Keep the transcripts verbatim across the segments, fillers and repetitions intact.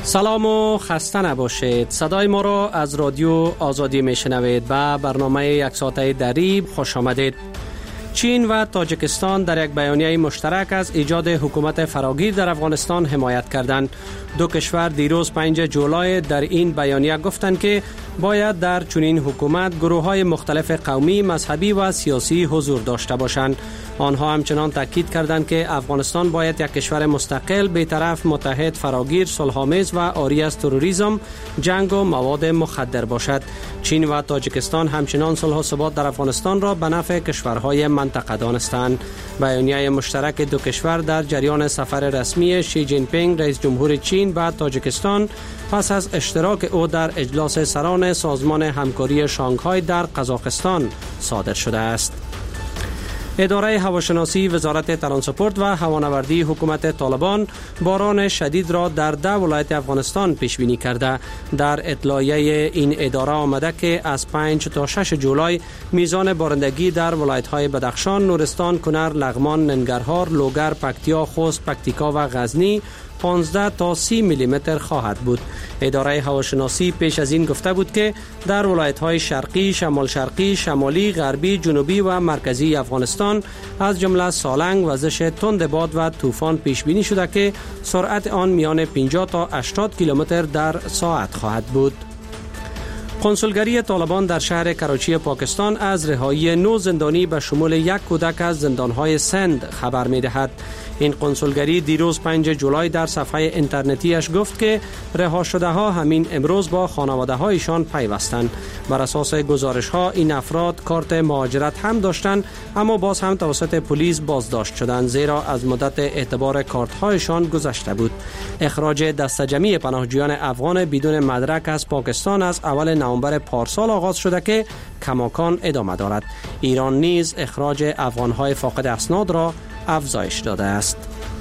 سلام و خسته نباشید. صدای ما را از رادیو آزادی میشنوید و برنامه یک ساعته دریب خوش آمدید. چین و تاجیکستان در یک بیانیه مشترک از ایجاد حکومت فراگیر در افغانستان حمایت کردند. دو کشور دیروز پنجم جولای در این بیانیه گفتند که باید در چنین حکومت گروه‌های مختلف قومی، مذهبی و سیاسی حضور داشته باشند. آنها همچنان تاکید کردند که افغانستان باید یک کشور مستقل، بی‌طرف، متحد، فراگیر، صلح‌آمیز و عاری از تروریسم، جنگ و مواد مخدر باشد. چین و تاجیکستان همچنان صلح و ثبات در افغانستان را به نفع کشورهای منطقه دانستند. بیانیه مشترک دو کشور در جریان سفر رسمی شی جین پینگ رئیس جمهور چین و تاجیکستان پس از اشتراک او در اجلاس سران سازمان همکاری شانگهای در قزاقستان صادر شده است. اداره هواشناسی وزارت ترانسپورت و هوانوردی حکومت طالبان باران شدید را در ده ولایت افغانستان پیش بینی کرده. در اطلاعیه این اداره آمده که از پنج تا شش جولای میزان بارندگی در ولایت‌های بدخشان، نورستان، کنر، لغمان، ننگرهار، لوگر، پکتیا، خوست، پکتیکا و غزنی پانزده تا سی میلی متر خواهد بود. اداره هواشناسی پیش از این گفته بود که در ولایت‌های شرقی، شمال شرقی، شمالی، غربی، جنوبی و مرکزی افغانستان از جمله سالنگ وزش تند باد و طوفان پیش بینی شده که سرعت آن میان پنجاه تا هشتاد کیلومتر در ساعت خواهد بود. کنسولگری طالبان در شهر کراچی پاکستان از رهایی نو زندانی به شمول یک کودک از زندانهای سند خبر می دهد. این کنسولگری دیروز پنجم جولای در صفحه اینترنتیش گفت که رها شده ها همین امروز با خانواده هایشان پیوستند. بر اساس گزارش ها این افراد کارت مهاجرت هم داشتند، اما باز هم توسط پلیس بازداشت شدند زیرا از مدت اعتبار کارت هایشان گذشته بود. اخراج دسته جمعی پناهجویان افغان بدون مدرک از پاکستان از اول نوامبر پارسال آغاز شده که کماکان ادامه دارد. ایران نیز اخراج افغان‌های فاقد اسناد را افزایش داده است.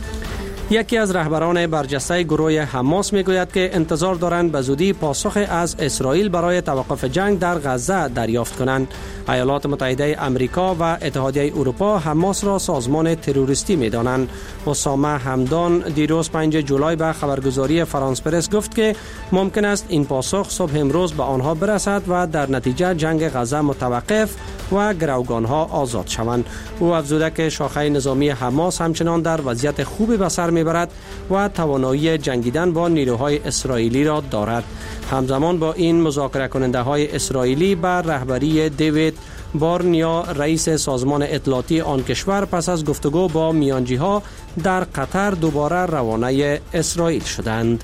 یکی از رهبران برجسته گروه حماس میگوید که انتظار دارند به زودی پاسخ از اسرائیل برای توقف جنگ در غزه دریافت کنند. ایالات متحده آمریکا و اتحادیه اروپا حماس را سازمان تروریستی می‌دانند. اسامه همدان دیروز پنجم جولای به خبرگزاری فرانس پرس گفت که ممکن است این پاسخ صبح امروز به آنها برسد و در نتیجه جنگ غزه متوقف و گروگانها آزاد شوند. او افزوده که شاخه نظامی حماس همچنان در وضعیت خوبی به سر میبرد و توانایی جنگیدن با نیروهای اسرائیلی را دارد. همزمان با این مذاکره کننده های اسرائیلی بر رهبری دیوید بارنیا رئیس سازمان اطلاعاتی آن کشور پس از گفتگو با میانجی ها در قطر دوباره روانه اسرائیل شدند.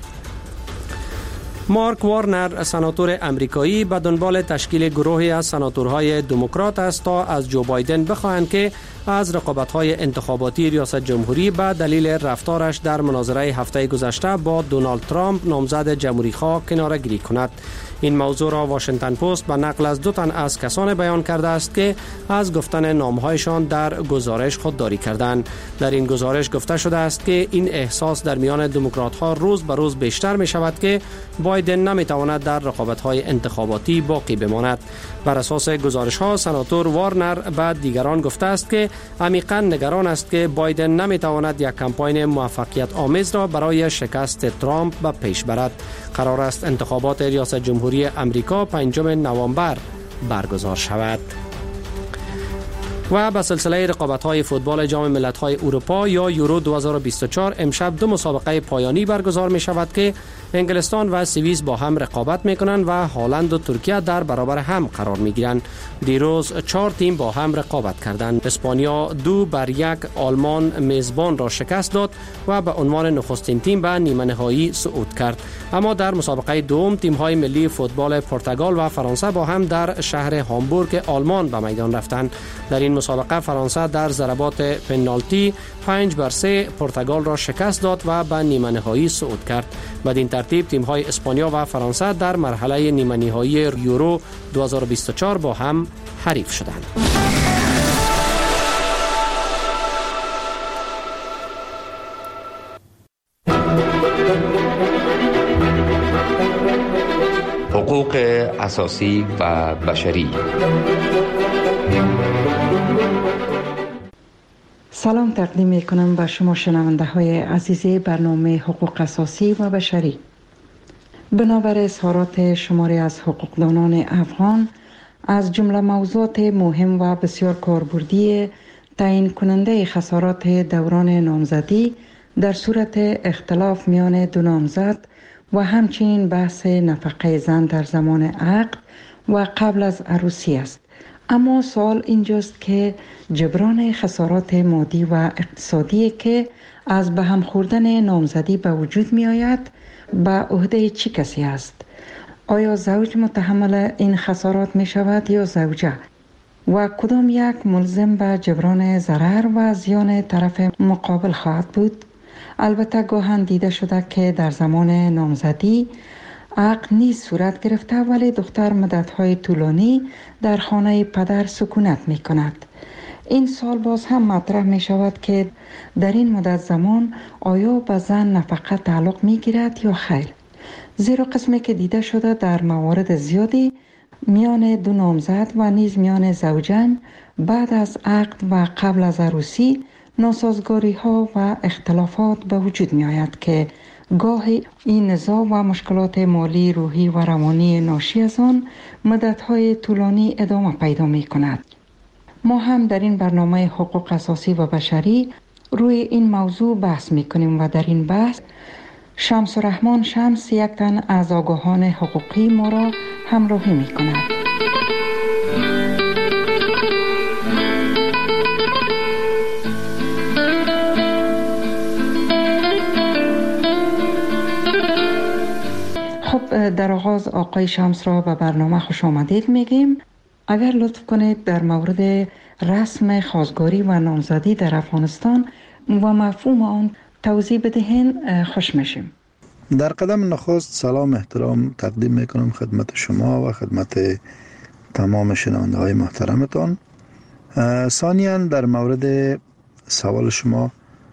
مارک وارنر سناتور امریکایی به دنبال تشکیل گروهی از سناتورهای دموکرات است تا از جو بایدن بخواهند که از رقابت‌های انتخاباتی ریاست جمهوری به دلیل رفتارش در مناظره هفته گذشته با دونالد ترامپ نامزد جمهوری‌خواه کناره‌گیری کند. این موضوع را واشنگتن پست به نقل از دو تن از کسان بیان کرده است که از گفتن نامهایشان در گزارش خودداری کردند. در این گزارش گفته شده است که این احساس در میان دموکرات‌ها روز به روز بیشتر می شود که بایدن نمیتواند در رقابت‌های انتخاباتی باقی بماند. بر اساس گزارش‌ها سناتور وارنر بعد دیگران گفته است که عمیقاً نگران است که بایدن نمیتواند یک کمپاین موفقیت آمیز را برای شکست ترامپ به پیش برد. قرار است انتخابات ریاست جمهوری امریکا پنجم نوامبر برگزار شود. و به سلسله رقابت‌های فوتبال جام ملت‌های اروپا یا یورو دو هزار و بیست و چهار امشب دو مسابقه پایانی برگزار می شود که انگلستان و سوئیس با هم رقابت می کنند و هالند و ترکیه در برابر هم قرار می گیرند. دیروز چهار تیم با هم رقابت کردند. اسپانیا دو بر یک آلمان میزبان را شکست داد و به عنوان نخستین تیم به نیمه نهایی صعود کرد. اما در مسابقه دوم تیم‌های ملی فوتبال پرتغال و فرانسه با هم در شهر هامبورگ آلمان به میدان رفتند. در این مسابقه فرانسه در ضربات پنالتی پنج بر سه پرتغال را شکست داد و به نیمه نهایی صعود کرد. بدین ترتیب تیم‌های اسپانیا و فرانسه در مرحله نیمه نهایی یورو دو هزار و بیست و چهار با هم حریف شدند. حقوق اساسی و بشری. سلام تقدیم می کنم به شما شنونده های عزیز برنامه حقوق اساسی و بشری. بنابر اظهارات شماری از حقوقدانان افغان، از جمله موضوعات مهم و بسیار کاربردی تعیین کننده خسارات دوران نامزدی در صورت اختلاف میان دو نامزد و همچنین بحث نفقه زن در زمان عقد و قبل از عروسی است. اما سوال اینجاست که جبران خسارات مادی و اقتصادی که از به هم خوردن نامزدی به وجود می آید به عهده چه کسی است؟ آیا زوج متحمل این خسارات می شود یا زوجه؟ و کدام یک ملزم به جبران ضرر و زیان طرف مقابل خواهد بود؟ البته گاهن دیده شده که در زمان نامزدی عقد نیز صورت گرفته ولی دختر مدت‌های طولانی در خانه پدر سکونت می کند. این سال باز هم مطرح می شود که در این مدت زمان آیا به زن نفقه تعلق می گیرد یا خیر؟ زیرا قسمی که دیده شده در موارد زیادی میان دو نامزد و نیز میان زوجین بعد از عقد و قبل از عروسی ناسازگاری ها و اختلافات به وجود می آید که گاهی این نزاع و مشکلات مالی، روحی و روانی ناشی از آن مدت‌های طولانی ادامه پیدا می کند. ما هم در این برنامه حقوق اساسی و بشری روی این موضوع بحث می کنیم و در این بحث شمس الرحمن شمس یک تن از آگاهان حقوقی ما را همراهی می کند. خب در آغاز آقای شمس را به برنامه خوش آمدید میگیم. اگر لطف کنید در مورد رسم خواستگاری و نامزدی در افغانستان و مفهوم آن توضیح بدهین خوش میشیم. در قدم نخست سلام احترام تقدیم میکنم خدمت شما و خدمت تمام شنونده های محترمتان. ثانیاً در مورد سوال شما،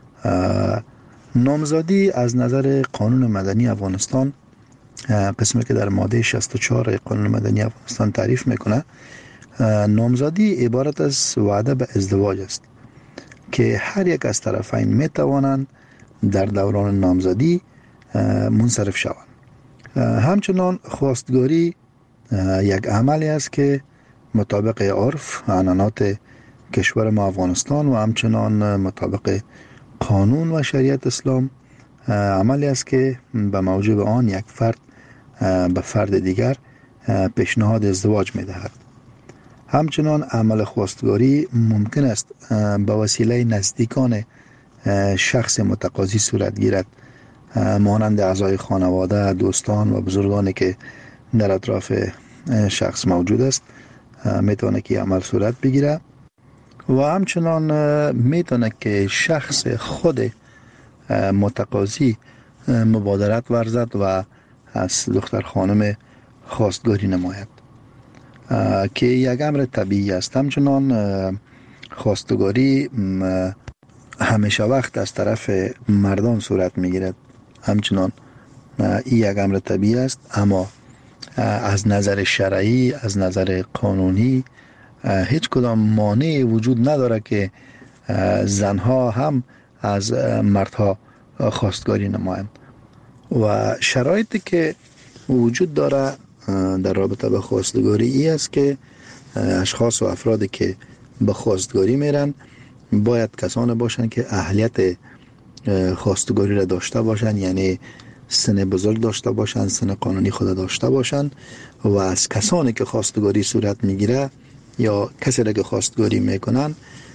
نامزدی از نظر قانون مدنی افغانستان، قسمی که در ماده شصت و چهار قانون مدنی افغانستان تعریف میکنه، نامزدی عبارت از وعده به ازدواج است که هر یک از طرفین میتوانند در دوران نامزدی منصرف شوند. همچنان خواستگاری یک عملی است که مطابق عرف عنعنات کشور ما افغانستان و همچنان مطابق قانون و شریعت اسلام عملی است که به موجب آن یک فرد به فرد دیگر پیشنهاد ازدواج می‌دهد. همچنان عمل خواستگاری ممکن است به وسیله نزدیکان شخص متقاضی صورت گیرد، مانند اعضای خانواده، دوستان و بزرگانی که در اطراف شخص موجود است میتونه که عمل صورت بگیره و همچنان میتونه که شخص خود متقاضی مبادرت ورزد و از دختر خانم خواستگاری نماید که یک امر طبیعی است. همچنان خواستگاری همیشه وقت از طرف مردان صورت میگیرد، همچنان این یک امر طبیعی است، اما از نظر شرعی، از نظر قانونی هیچ کدام مانعی وجود نداره که زنها هم از مردها خواستگاری نمایند. و شرایطی که وجود داره در رابطه به خواستگاری ای است که اشخاص و افرادی که به خواستگاری میرن باید کسانی باشند که اهلیت خواستگاری را داشته باشند، یعنی سن بزرگ داشته باشند، سن قانونی خود داشته باشند و از کسانی که خواستگاری صورت میگیره یا کسی را که خواستگاری میکنن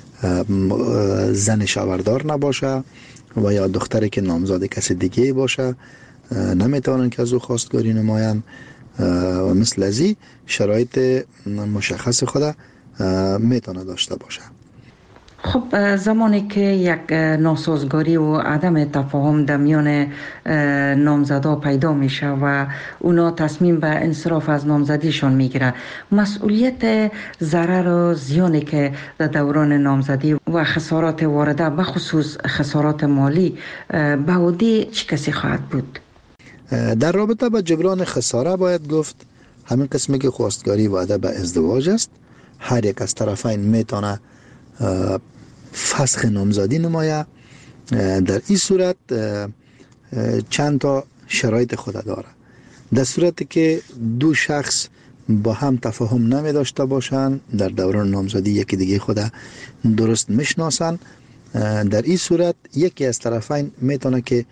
زن شوهردار نباشه و یا دختری که نامزد کسی دیگه باشه نمیتونن که از او خواستگاری نمایند و مثل ازی شرایط مشخص خود میتونه داشته باشه. خب زمانی که یک ناسازگاری و عدم تفاهم در میان نامزدا پیدا میشه و اونا تصمیم به انصراف از نامزدیشان میگیره، مسئولیت ضرر و زیانی که در دوران نامزدی و خسارات وارده به خصوص خسارات مالی به عهده چه کسی خواهد بود؟ در رابطه با جبران خساره باید گفت همین قسمی که خواستگاری وعده به ازدواج است، هر یک از طرفین میتونه فسخ نامزدی نمایه. در این صورت چند تا شرایط خود داره. در صورتی که دو شخص با هم تفاهم نمی داشته باشند، در دوران نامزدی یکی دیگه خود درست میشناسن، در این صورت یکی از طرفین میتونه که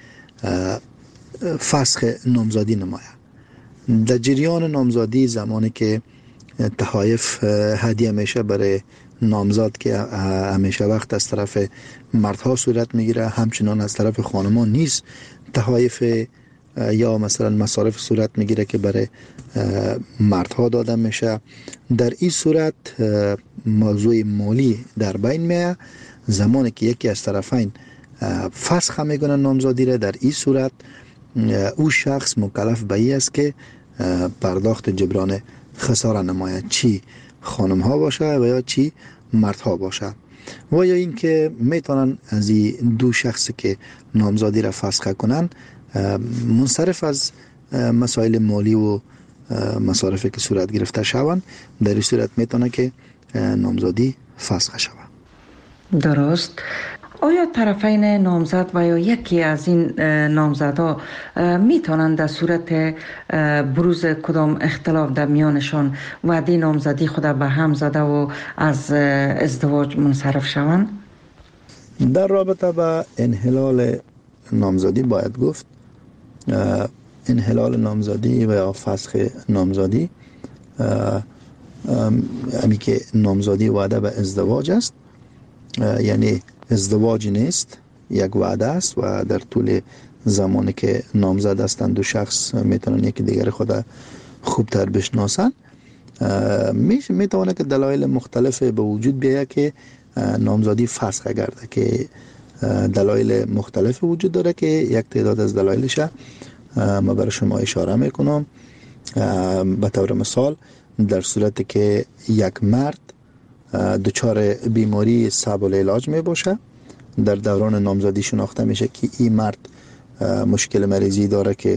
فسخ نامزدی نماید. در جریان نامزدی زمانی که تحایف هدیه میشه برای نامزد که همیشه وقت از طرف مردها صورت میگیره، همچنان از طرف خانمان نیست تحایف یا مثلا مصارف صورت میگیره که برای مردها داده میشه. در این صورت موضوع مالی در بین میه. زمانی که یکی از طرفین فسخ میکنه نامزدی را، در این صورت او شخص مکلف به این است که پرداخت جبران خساره نماید، چی خانم ها باشه و یا چی مردها باشه. و یا اینکه میتونن از این دو شخصی که نامزدی را فسخ کنن منصرف از مسائل مالی و مصارفی که صورت گرفته شوند، در این صورت میتونه که نامزدی فسخ شود. درست. آیا طرفین نامزد و یا یکی از این نامزدها میتونند در صورت بروز کدام اختلاف در میانشان وعده نامزدی خود به هم زده و از ازدواج منصرف شوند؟ در رابطه با انحلال نامزدی باید گفت انحلال نامزدی و یا فسخ نامزدی امی که نامزدی وعده به ازدواج است، یعنی ازدواج نیست، یک وعده است و در طول زمانی که نامزد هستند دو شخص میتونن یکی دیگر خود خوبتر بشناسن. میتونه که دلایل مختلف به وجود بیاید که نامزدی فسخ گرده، که دلایل مختلف وجود داره که یک تعداد از دلایلش ما برای شما اشاره میکنم. به طور مثال در صورتی که یک مرد دچار بیماری صعب العلاج می باشه، در دوران نامزدی شناخته میشه که این مرد مشکل مریضی داره که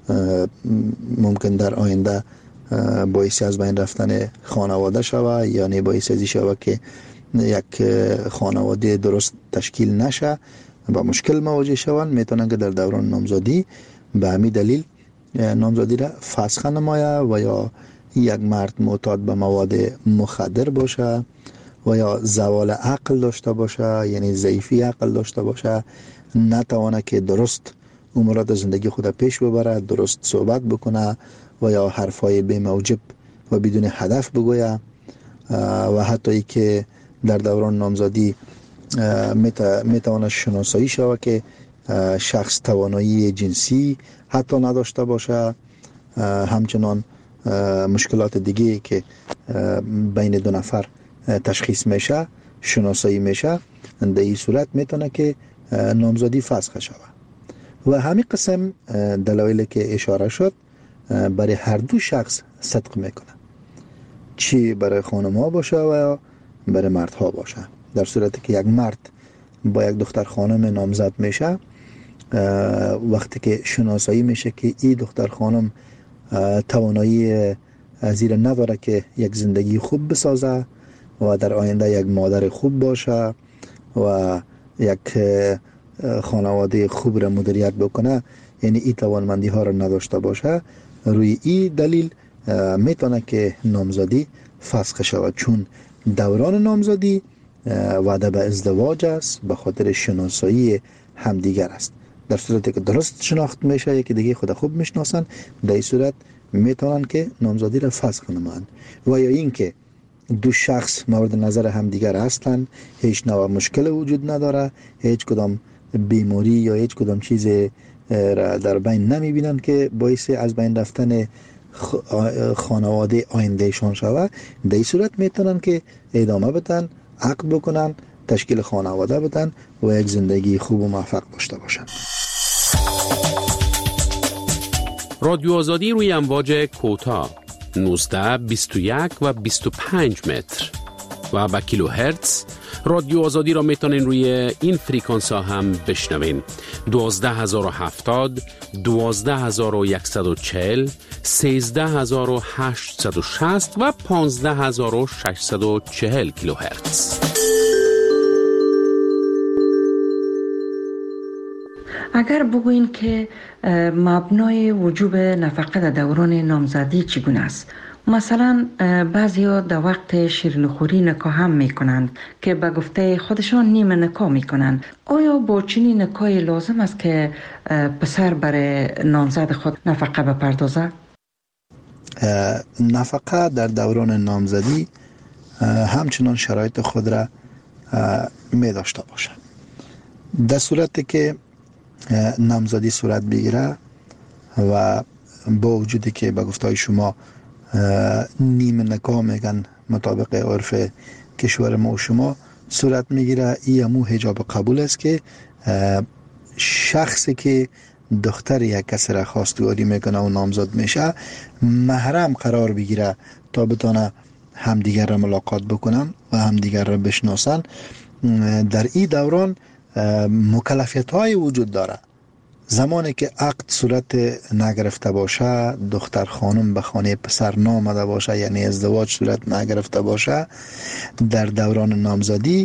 ممکن در آینده باعث از بین رفتن خانواده شوه یا نه باعث ازی شوه که یک خانواده درست تشکیل نشه با مشکل مواجه شوند، میتونن که در دوران نامزدی به همین دلیل نامزدی را فسخ نماید. و یا یک مرد معتاد به مواد مخدر باشه و یا زوال عقل داشته باشه، یعنی ضعیفی عقل داشته باشه، نتوانه که درست امورات زندگی خود پیش ببره، درست صحبت بکنه و یا حرفای بی موجب و بدون هدف بگویه، و حتی ای که در دوران نامزدی میتوانه شناسایی شوه که شخص توانایی جنسی حتی نداشته باشه، همچنان مشکلات دیگه که بین دو نفر تشخیص میشه شناسایی میشه، در این صورت میتونه که نامزدی فسخ شود. و همین قسم دلایلی که اشاره شد برای هر دو شخص صدق میکنه، چی برای خانم ها باشه و یا برای مرد ها باشه. در صورتی که یک مرد با یک دختر خانم نامزد میشه، وقتی که شناسایی میشه که این دختر خانم توانایی زیر نداره که یک زندگی خوب بسازه و در آینده یک مادر خوب باشه و یک خانواده خوب را مدیریت بکنه، یعنی این توانمندی ها را نداشته باشه، روی این دلیل میتونه که نامزدی فسخ شود، چون دوران نامزدی وعده به ازدواج است، به خاطر شناسایی همدیگر است. در صورتی که درست شناخت میشه، یکی دیگه خود خوب میشناسن، در این صورت میتونن که نامزدی را فسخ نمایند. و یا اینکه دو شخص مورد نظر همدیگر هستند، هیچ نوع مشکل وجود نداره، هیچ کدام بیماری یا هیچ کدام چیز را در بین نمیبینن که باعث از بین رفتن خانواده آیندهشان شود، در این صورت میتونن که ادامه بدن، عقد بکنن، تشکیل خانواده بدن و یک زندگی خوب و موفق داشته باشن. رادیو آزادی روی امواج کوتاه نوزده، بیست و یک و بیست و پنج متر و با کیلو هرتز. رادیو آزادی را میتونین روی این فریکانس ها هم بشنوین: دوازده هزار و هفتاد، دوازده هزار و صد و چهل، سیزده هزار و هشتصد و شصت و پانزده هزار و ششصد و چهل کیلو هرتز. اگر بگوین که مبنای وجوب نفقه در دوران نامزدی چگونه است؟ مثلا بعضیا در وقت شیرینیخوری نکاح هم میکنند که به گفته خودشان نیمه نکاح میکنند. آیا با چنین نکاحی لازم است که پسر برای نامزد خود نفقه بپردازد؟ نفقه در دوران نامزدی همچنان شرایط خود را می داشته باشد. در صورتی که نامزدی صورت بگیره و با وجودی که به گفته شما نیمه نکاح میگن مطابق عرف کشور ما و شما صورت میگیره، این همون حجاب قبول است که شخصی که دختر یک کس را خواستگاری میکنه و نامزد میشه محرم قرار بگیره تا بتونه همدیگر را ملاقات بکنن و همدیگر را بشناسن. در این دوران مکلفیت های وجود داره. زمانی که عقد صورت نگرفته باشه، دختر خانم به خانه پسر نامده باشه، یعنی ازدواج صورت نگرفته باشه، در دوران نامزدی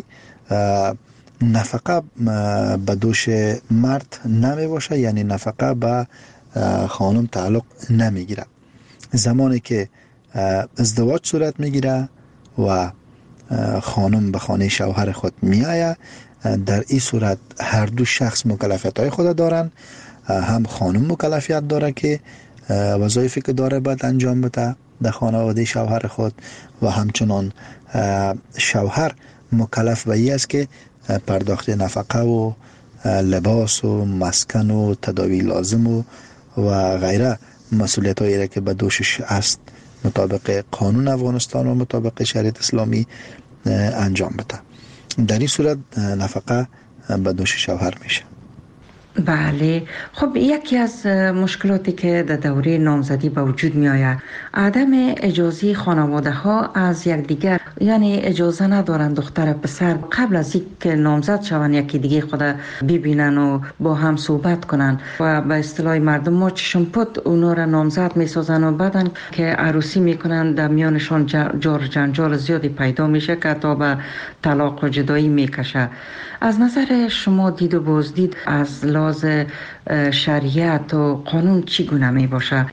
نفقه به دوش مرد نمی باشه، یعنی نفقه به خانم تعلق نمیگیره. زمانی که ازدواج صورت میگیره و خانم به خانه شوهر خود میآید، در این صورت هر دو شخص مکلفیت های خود دارن. هم خانم مکلفیت داره که وظایفی که داره باید انجام بده در خانواده شوهر خود و همچنان شوهر مکلف به این است که پرداخت نفقه و لباس و مسکن و تداوی لازم و, و غیره مسئولیت هایی که به دوشش است مطابق قانون افغانستان و مطابق شریعت اسلامی انجام بده. در این صورت نفقه به دوش شوهر میشه. بله. خب یکی از مشکلاتی که در دوره نامزدی به وجود می آید عدم اجازه خانواده ها از یکدیگر، یعنی اجازه ندارن دختر پسر قبل از اینکه نامزد شوند یکی دیگه خود ببینن و با هم صحبت کنن و به اصطلاح مردم ما چشم پد اونا را نامزد می سازن و بعدن که عروسی میکنن در میانشان جار جنجال زیادی پیدا میشه که تا به طلاق و جدایی میکشه. از نظر شما دید و بازدید از لحاظ شریعت و قانون چگونه می باشه؟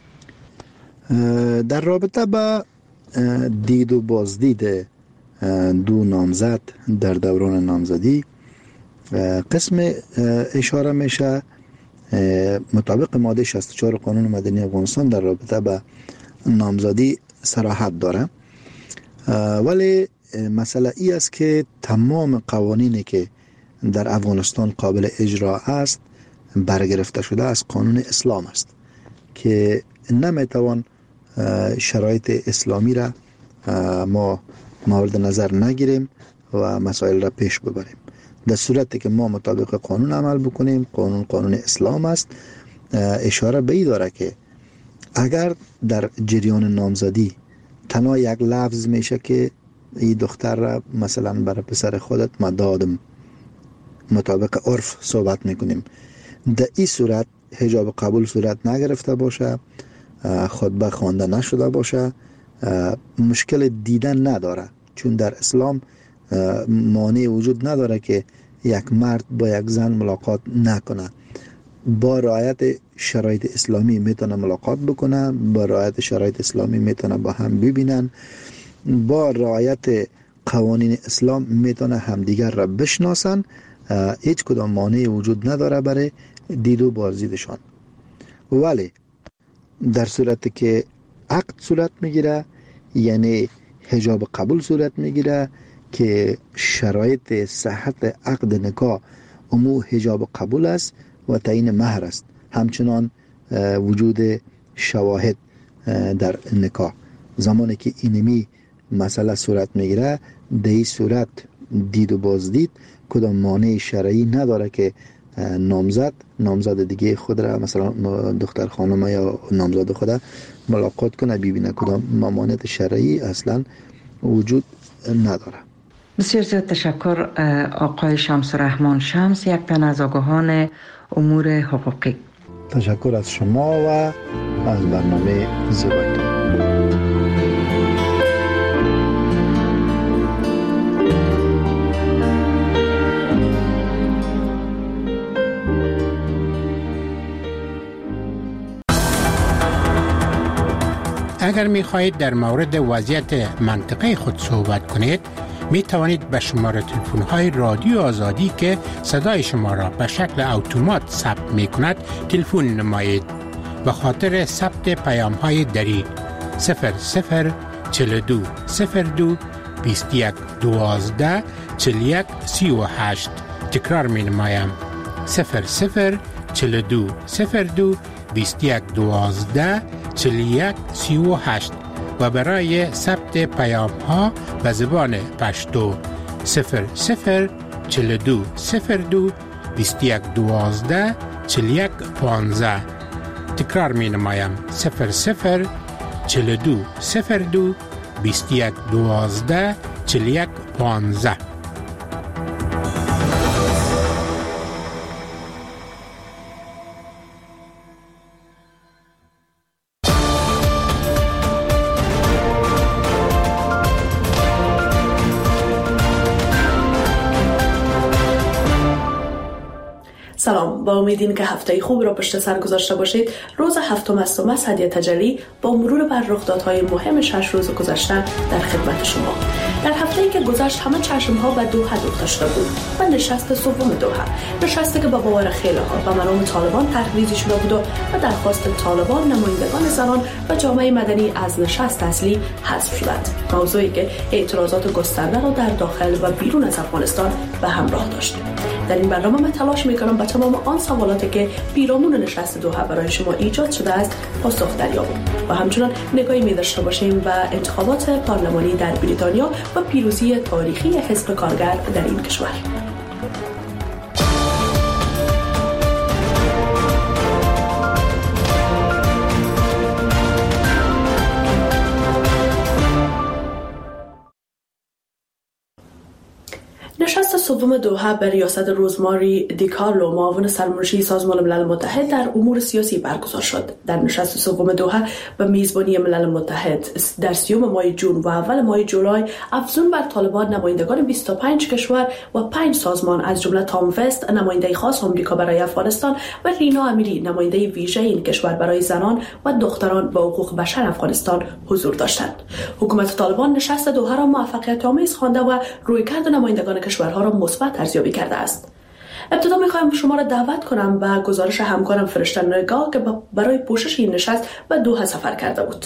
در رابطه با دید و بازدید دو نامزد در دوران نامزدی قسم اشاره میشه مطابق ماده شصت و چهار قانون مدنی افغانستان در رابطه با نامزدی صراحت داره، ولی مسئله ای است که تمام قوانینی که در افغانستان قابل اجرا است برگرفته شده از قانون اسلام است که نمیتوان شرایط اسلامی را ما مورد نظر نگیریم و مسائل را پیش ببریم. در صورتی که ما مطابق قانون عمل بکنیم، قانون قانون اسلام است، اشاره به این داره که اگر در جریان نامزدی تنها یک لفظ میشه که این دختر را مثلا برای پسر خودت مدادم مطابق عرف صحبت میکنیم، در این صورت حجاب قبول صورت نگرفته باشه، خطبه خوانده نشده باشه، مشکل دیدن نداره، چون در اسلام مانع وجود نداره که یک مرد با یک زن ملاقات نکنه. با رعایت شرایط اسلامی میتونه ملاقات بکنه، با رعایت شرایط اسلامی میتونه با هم ببینن، با رعایت قوانین اسلام میتونه همدیگر را بشناسن. هیچ کدام مانع وجود نداره برای دید و بازدیدشان. ولی در صورتی که عقد صورت میگیره، یعنی حجاب قبول صورت میگیره که شرایط صحت عقد نکاح امو حجاب قبول است و تعیین مهر است، همچنان وجود شواهد در نکاح. زمانی که اینمی مسئله صورت میگیره، در این صورت دید و بازدید کدام مانع شرعی نداره که نامزد نامزد دیگه خود را مثلا دختر خانم یا نامزد خود ملاقات کنه ببینه، کدام ممانعت شرعی اصلا وجود نداره. بسیار زیاد تشکر آقای شمس الرحمن شمس، یک تن از آگاهان امور حقوقی. تشکر از شما و از برنامه زیبایتون. اگر می خواهید در مورد وضعیت منطقه خود صحبت کنید، می توانید به شماره تلفن های رادیو آزادی که صدای شما را به شکل اتومات ثبت می کند تلفن نمایید. به خاطر ثبت پیام های دری صفر صفر چهل و دو صفر دو بیست و یک دوازده چهل و یک سی و هشت. تکرار می نمایم صفر صفر چهل و دو صفر دو بیست و یک دوازده چهل و یک سی و هشت و برای ثبت پیام ها به زبان پشتو صفر صفر چهل و دو صفر دو بیست و یک دوازده چهل و یک پانزده. تکرار می نمایم صفر صفر چهل و دو صفر دو بیست و یک دوازده چهل و یک پانزده. سلام، با امیدیم که هفته خوب را پشت سر گذاشته باشید. روز هفتم است و مذهدی تجلی با مرور بر رخدادهای مهم شش روز گذشته در خدمت شما. در هفته‌ای که گذشت همه چشم‌ها به دوحه دوخته شده بود و نشست سوم دوحه، نشستی که با باور خیلی‌ها به مرام طالبان تحریزی شده بود و درخواست طالبان نمایندگان زنان و جامعه مدنی از نشست اصلی حذف شدند. موضوعی که اعتراضات گسترده را در داخل و بیرون از افغانستان به همراه داشت. در این برنامه من تلاش می‌کنم به تمام آن سوالاتی که پیرامون نشست دوحه برای شما ایجاد شده است پاسخ دریابیم و همچنان نگاهی می‌داشته باشیم به انتخابات پارلمانی در بریتانیا و پیروزی تاریخی حزب کارگر در این کشور. نشست سوم دوحه به ریاست روزماری دیکارلو، معاون سرمنشی سازمان ملل متحد در امور سیاسی برگزار شد. در نشست سوم دوحه به میزبانی ملل متحد در سیوم ماه جون و اول ماه جولای افزون بر طالبان نمایندگان بیست و پنج کشور و پنج سازمان از جمله تام وست نماینده خاص آمریکا برای افغانستان و لینا امیری نماینده ویژه این کشور برای زنان و دختران و حقوق بشر افغانستان حضور داشتند. حکومت طالبان نشست دوحه را موفقیت آمیز خوانده و رویکرد نمایندگان کشورها را مثبت ارزیابی کرده است. ابتدا میخوایم شما را دعوت کنم به گزارش همکارم فرشته نگاه که برای پوشش این نشست به دوحه سفر کرده بود.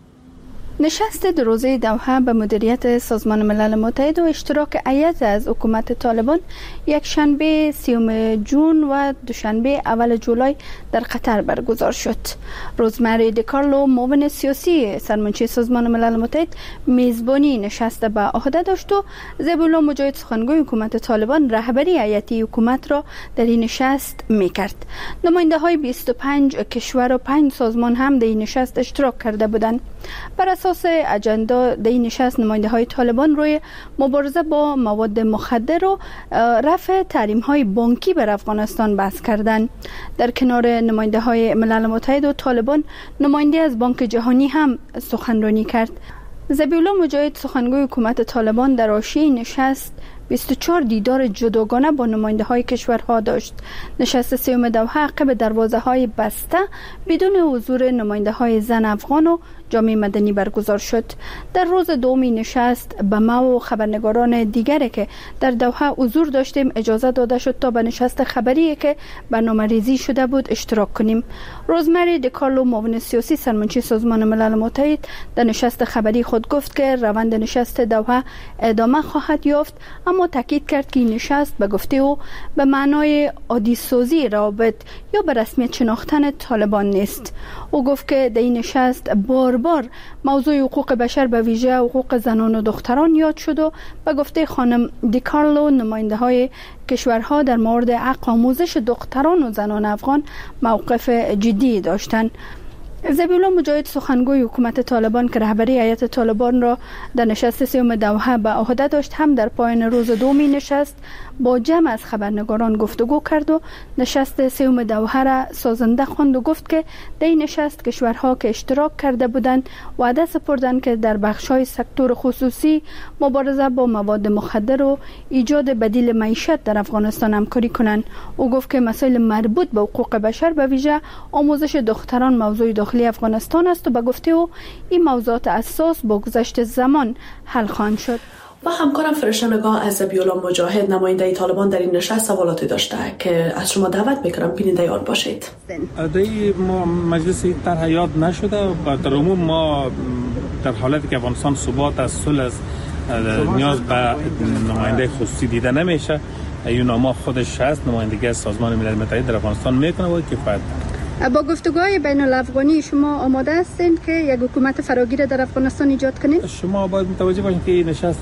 نشست دو روزه دوحه به مدیریت سازمان ملل متحد و اشتراک هیئت از حکومت طالبان یک شنبه سیوم جون و دوشنبه اول جولای در قطر برگزار شد. روزمری دیکارلو، معاون سیاسی سرمنشی سازمان ملل متحد، میزبانی نشست به عهده داشت و زبی‌الله مجاهد، سخنگوی حکومت طالبان، رهبری هیئتی حکومت را در این نشست میکرد. نماینده های بیست و پنج کشور و پنج سازمان هم در این نشست اشتراک کرده بودند. بر اساس اجندا در این نشست نماینده های طالبان روی مبارزه با مواد مخدر و رفع تحریم های بانکی بر افغانستان بحث کردند. در کنار نماینده های ملل متحد و طالبان، نماینده از بانک جهانی هم سخنرانی کرد. زبی‌الله مجاهد، سخنگوی حکومت طالبان، در حاشیه نشست بیست و چهار دیدار جداگانه با نماینده های کشورها داشت. نشست سوم دوحه عقب دروازه های بسته بدون حضور نماینده های زن افغان و جامعه مدنی برگزار شد. در روز دومی نشست به ما و خبرنگاران دیگری که در دوحه حضور داشتیم اجازه داده شد تا به نشست خبری که برنامه‌ریزی شده بود اشتراک کنیم. روزمری دیکارلو، معاون سیاسی سرمنشی سازمان ملل متحد، در نشست خبری خود گفت که روند نشست دوحه ادامه خواهد یافت، اما تاکید کرد که این نشست به گفته او به معنای عادی سازی روابط یا به رسمیت شناختن طالبان نیست. او گفت که در این نشست بار بار موضوع حقوق بشر به ویژه حقوق زنان و دختران یاد شد و به گفته خانم دیکارلو نماینده های کشورها در مورد حق آموزش دختران و زنان افغان موقف جدی داشتند. زبی‌الله مجاهد، سخنگوی حکومت طالبان که رهبری هیئت طالبان را در نشست سوم دوحه به عهده داشت، هم در پایان روز دومی نشست با جمع از خبرنگاران گفتگو کرد و نشست سوم دوحه را سازنده خواند و گفت که در این نشست کشورها که اشتراک کرده بودند وعده سپردند که در بخش‌های سکتور خصوصی، مبارزه با مواد مخدر و ایجاد بدیل معیشت در افغانستان همکاری کنند. او گفت که مسائل مربوط به حقوق بشر به ویژه آموزش دختران موضوع داخلی افغانستان است و به گفته او این موضوعات اساس با گذشت زمان حل خواهند شد. و همکارم فرشته نگاه از ذبیح‌الله مجاهد نماینده طالبان در این نشست سوالاتی داشته که از شما دعوت میکنم بیننده آن باشید. در ما مجلس طرح یاد نشده و در عموم ما در حالتی که افغانستان ثبات از صلح است نیاز به نماینده خصوصی دیده نمیشه. یوناما خودش هست، نمایندگی از سازمان ملل متحد در افغانستان میکنه و کفایت. با گفتگوهای بین الافغانی شما آماده هستین که یک حکومت فراگیر در افغانستان ایجاد کنید؟ شما باید متوجه باشید که نشست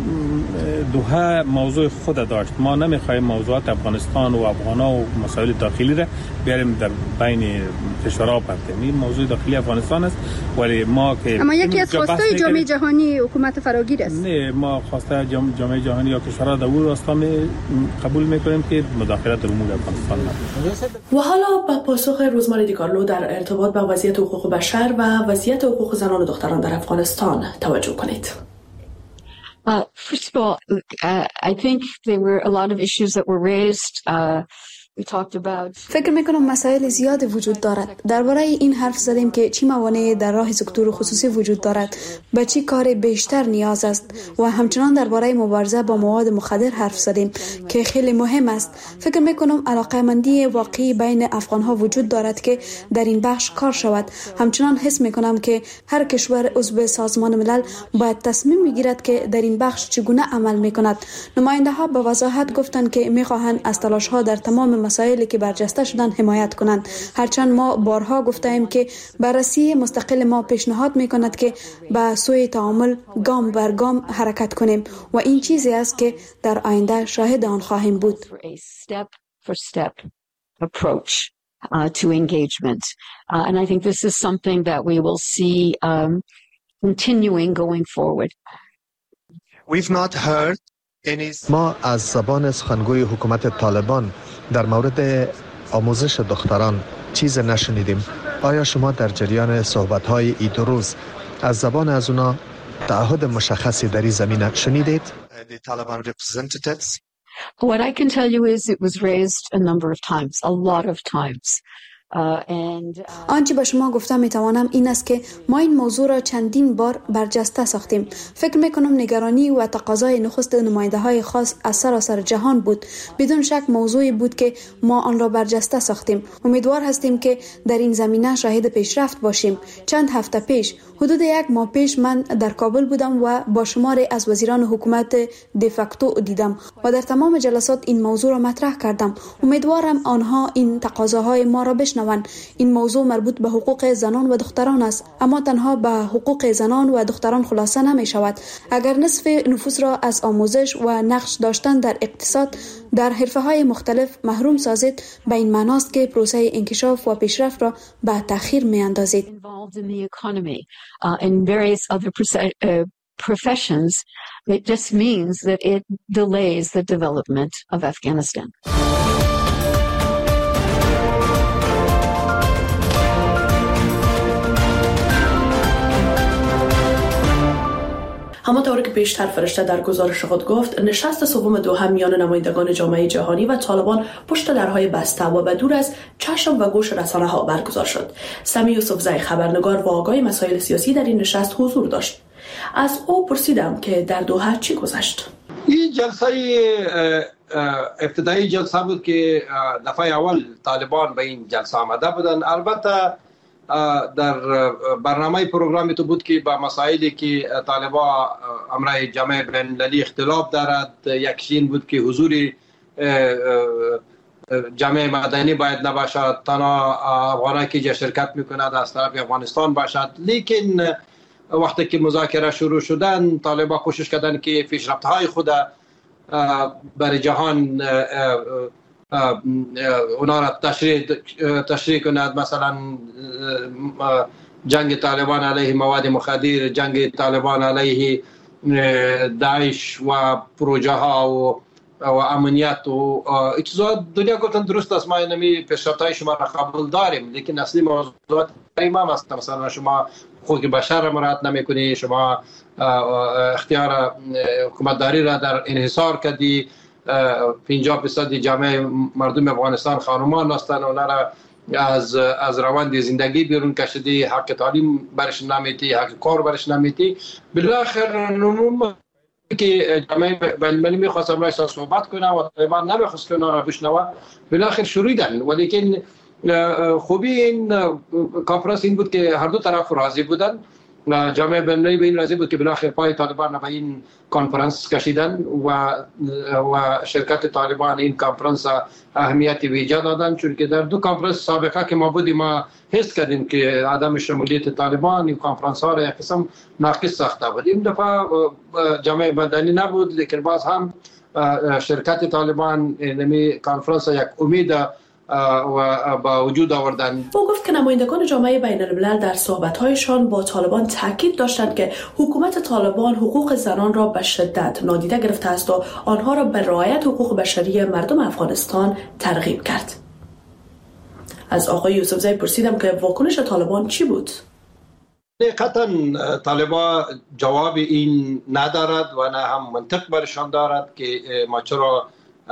دوحه موضوع خود داشت. ما نمیخوایم موضوعات افغانستان و افغانا و مسائل داخلی را بیاریم در بین کشورها پرتیم. این موضوع داخلی افغانستان است، ولی ما که اما یکی از خواستای جامعه جهانی حکومت فراگیر است. نه، ما خواسته جامعه جهانی یا کشورها در اون راستا قبول میکنیم که مداخله در امور افغانستان نباشه. و حالا با پاسخ روزمره دیکارلو در ارتباط با وضعیت حقوق بشر و وضعیت حقوق زنان و دختران در افغانستان توجه کنید. Uh, first of all, uh, I think there were a lot of issues that were raised. Uh, we talked about. فکر میکنم مسائل زیاد وجود دارد. درباره این حرف زدیم که چی موانع در راه سکتور خصوصی وجود دارد، به چی کار بیشتر نیاز است و همچنان درباره مبارزه با مواد مخدر حرف زدیم که خیلی مهم است. فکر میکنم علاقه‌مندی واقعی بین افغان‌ها وجود دارد که در این بخش کار شود. همچنان حس میکنم که هر کشور عضو سازمان ملل باید تصمیم بگیرد که در این بخش چگونه عمل میکند. نماینده‌ها به وضاحت گفتند که میخواهند از تلاش‌ها در تمام مسائلی که برجسته شدن حمایت کنند. هرچند ما بارها گفتیم که بررسی مستقل ما پیشنهاد میکند که به سوی تعامل گام بر گام حرکت کنیم و این چیزی است که در آینده شاهد آن خواهیم بود. Step for step approach uh, to engagement, uh, and I think this is something that we will see um, continuing going forward. We've not heard any. ما از زبان سخنگوی حکومت طالبان در مورد آموزش دختران چیز نشنیدیم. آیا شما در جریان صحبت‌های این دو روز از زبان از اونا تعهد مشخصی در این زمینه شنیدید؟ The Taliban representatives. What I can tell you is it was raised a number of times, a lot of times. آنچه به شما گفتم میتوانم این است که ما این موضوع را چندین بار برجسته ساختیم. فکر میکنم نگرانی و تقاضای نخست نماینده های خاص از سراسر جهان بود. بدون شک موضوعی بود که ما آن را برجسته ساختیم. امیدوار هستیم که در این زمینه شاهد پیشرفت باشیم. چند هفته پیش، حدود یک ماه پیش، من در کابل بودم و با شماری از وزیران حکومت دفاکتو دیدم و در تمام جلسات این موضوع را مطرح کردم. امیدوارم آنها این تقاضاهای ما را بشنوند. این موضوع مربوط به حقوق زنان و دختران است، اما تنها به حقوق زنان و دختران خلاصه نمی شود. اگر نصف نفوس را از آموزش و نقش داشتن در اقتصاد در حرفه‌های مختلف محروم سازید، به این معناست که پروسه انکشاف و پیشرفت را به تأخیر می اندازید. professions, it just means that it delays the development of Afghanistan. همانطور که پیشتر فرشته در گزارش خود گفت، نشست سوم دوحه میان نمایندگان جامعه جهانی و طالبان پشت درهای بسته و به دور از چشم و گوش رسانه ها برگزار شد. سمی یوسفزئی خبرنگار و آگاه مسائل سیاسی در این نشست حضور داشت. از او پرسیدم که در دوحه چی گذشت. این جلسه ابتدایی جلسه بود که دفعه اول طالبان به این جلسه آمده بودن. البته در برنامه پروگرامی تو بود که با مسائلی که طالبان امرای جامعه بین‌المللی اختلاف دارد، یکیش بود که حضور جامعه مدنی باید نباشد، تنها افغانایی که شرکت میکند از طرف افغانستان باشد. لیکن وقتی که مذاکره شروع شدن، طالبان کوشش کردن که پیشرفت‌های خود برای جهان اونا را تشریح تشریح کند. مثلا جنگ طالبان علیه مواد مخدر، جنگ طالبان علیه داعش و پروژه ها و و امنیت و چیزا. دنیا گفتن درست است، ما اینمی پیشرفت‌های شما را قبول داریم، لیکن اصلی موضوعات امام است. مثلا شما حقوق بشر را مراعات نمی‌کنی، شما اختیار حکومتداری را در انحصار کردی، پنجاه درصد جامعه مردم افغانستان خانمان هستند، اونا را از از روند زندگی بیرون کشیدی، حق تعلیم برش نمیتی، حق کار برش نمیتی. بالاخره نموم که جامعه بین‌المللی می‌خواست امروز صحبت کنه و طالبان نمی‌خواست که اونا را بشنوه، بالاخره شروعیدن. ولیکن خوبی این کنفرانس این بود که هر دو طرف راضی بودن. جامعه بین‌المللی به این راضی بود که بالاخره پای طالبان به این کنفرانس کشیدن و و شرکت طالبان این کنفرانس اهمیت ویژه دادن، چون که در دو کنفرانس سابقه که ما بودیم ما حس کردیم که عدم شمولیت طالبان این کنفرانس ها را یک قسم ناقص ساخته بود. این دفعه جامعه مدنی نبود، لیکن باز هم شرکت طالبان نمی کنفرانس یک امید و با وجود آوردن. او گفت که نمایندگان جامعه بین الملل در صحبت‌هایشان با طالبان تاکید داشتند که حکومت طالبان حقوق زنان را به شدت نادیده گرفته است و آنها را به رعایت حقوق بشری مردم افغانستان ترغیب کرد. از آقای یوسفزی پرسیدم که واکنش طالبان چی بود؟ حقیقتا طالبان جواب این ندارد و نه هم منطق برشان دارد که ما چرا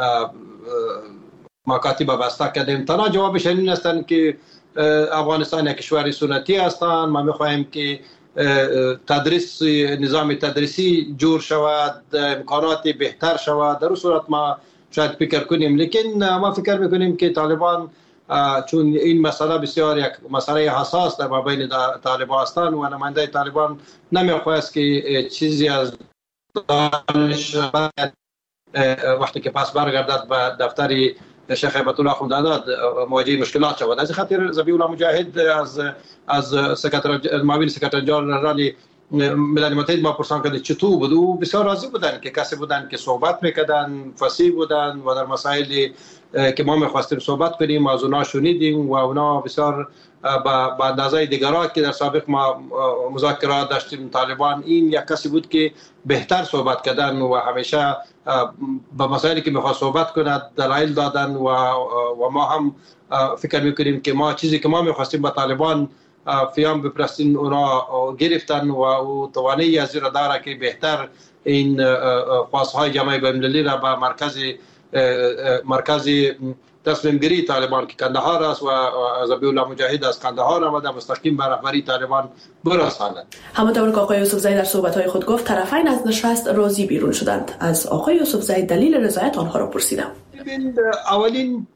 مکاتب بسته کردیم. تنها جوابش این هستند که افغانستان یک کشور سنتی هستند، ما میخواهیم که تدریس نظام تدریسی جور شود، امکانات بهتر شود. در اون صورت ما شاید فکر کنیم، لیکن ما فکر میکنیم که طالبان چون این مسئله بسیار یک مسئله حساس در مابین طالبان هستند و نماینده طالبان نمیخواست که چیزی از دانش وقتی که پس برگردد به دفتر شیخ هیبت الله خمدانات مواجه مشکلات شود. از خاطر ذبیح الله مجاهد از از سکرتر معاون سکرتر جنرال ملل متحد ما پرسان کرد چطور بود، و بسیار راضی بودن که کسی بودن که صحبت میکردن، فصیح بودن و در مسائلی که ما میخواستیم صحبت کنیم از اونا شنیدیم و اونا بسیار با اندازه دیگرها که در سابق ما مذاکرات داشتیم طالبان این یک کسی بود که بهتر صحبت کردن و همیشه با مسائلی که میخواست صحبت کند دلایل دادن و و ما هم فکر میکنیم که ما چیزی که ما میخواستیم با طالبان فیام بپرستیم اونا گرفتن و او توانایی از را داره که بهتر این خواستهای جامعه بین‌المللی را به مرکز مرکز تصمیم گیری طالبان که کندهار است و ذبیح الله مجاهد از کندهار آمده مستقیم به رهبری طالبان برساند. همانطور که آقای یوسفزی در صحبت‌های خود گفت طرفین از نشست راضی بیرون شدند. از آقای یوسفزی دلیل رضایت آنها را پرسیدم. اولین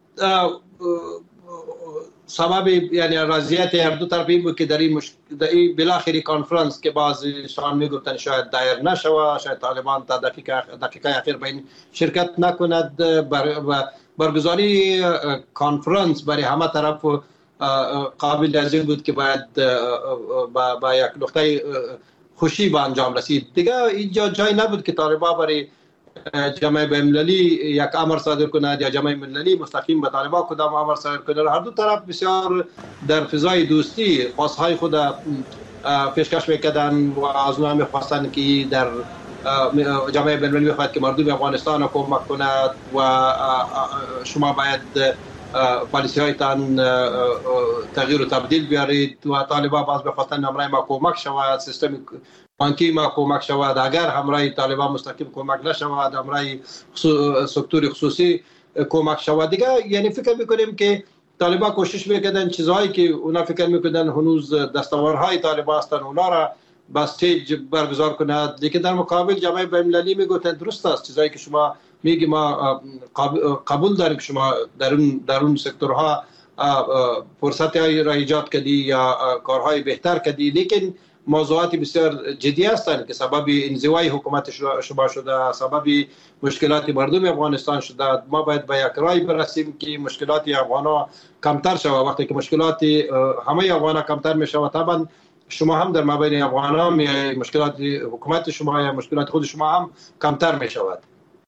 سبب یعنی راضیت هر دو طرف این بود که در این مش... در این بالاخره کنفرانس که بعضیشان میگفتن شاید دایر نشود، شاید طالبان تا دقیقه دقیقه اخیر به این شرکت نکند، بر... برگزاری کنفرانس برای همه طرف قابل از این بود که باید با, با یک نقطه خوشی به انجام رسید. دیگه اینجا جای نبود که طالبان برای جامعه بین‌المللی یک امر صادر کند یا جامعه بین‌المللی مستقیم به طالبان کدام امر صادر کند. هر دو طرف بسیار در فضای دوستی خواستهای خود پیشکش میکردن و از اونها میخواستن که در جامعه بین‌المللی میخواهد که مردم افغانستان را کمک کند و شما باید پالیسی هایتان تغییر و تبدیل بیارید و طالبان باز بخواستن همراه ما کمک شود، سیستم بانکی ما کمک شود. اگر همراه طالبان مستقیم کمک نشود، همراه سکتور خصوصی کمک شود. دیگه یعنی فکر میکنیم که طالبان کوشش میکردن چیزهایی که اونا فکر میکردن هنوز دستاوردهای طالبان هستن اونا را با استیج برگزار کند، لیکن در مقابل جامعه بین‌المللی میگوتن درست است چیزایی که شما میگی ما قبول داریم که شما در اون در اون سکتورها فرصت‌های را ایجاد کردی یا کارهای بهتر کردی، لیکن موضوعات بسیار جدی هستند که سبب انزوای حکومت شما شده، سبب مشکلات مردم افغانستان شده. ما باید به یک رای برسیم که مشکلات افغان‌ها کمتر شود. وقتی که مشکلات همه افغان‌ها کمتر میشود، طبعا شما هم در مابین افغان‌ها مشکلات حکومت شما یا مشکلات خود شما هم کمتر میشود.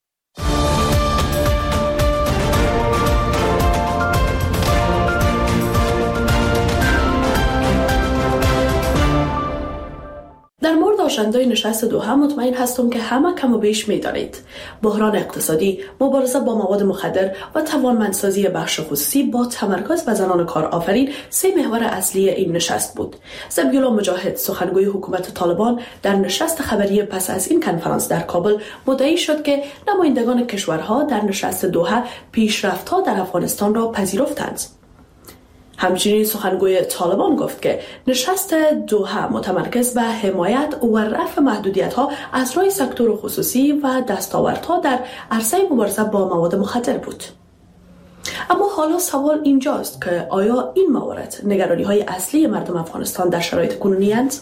در مورد آشندای نشست دوحه مطمئن هستم که همه کم و بیش می‌دانید. بحران اقتصادی، مبارزه با مواد مخدر و توانمندسازی بخش خصوصی با تمرکز بر زنان کارآفرین سه محور اصلی این نشست بود. ذبیح الله مجاهد سخنگوی حکومت طالبان در نشست خبری پس از این کنفرانس در کابل مدعی شد که نمایندگان کشورها در نشست دوحه پیشرفت‌ها در افغانستان را پذیرفتند. همچنین سخنگوی طالبان گفت که نشست دوحه متمرکز به حمایت و رفع محدودیت‌ها از راه سکتور خصوصی و دستاوردها در عرصه مبارزه با مواد مخدر بود. اما حالا سوال اینجاست که آیا این موارد نگرانی‌های اصلی مردم افغانستان در شرایط کنونی اند؟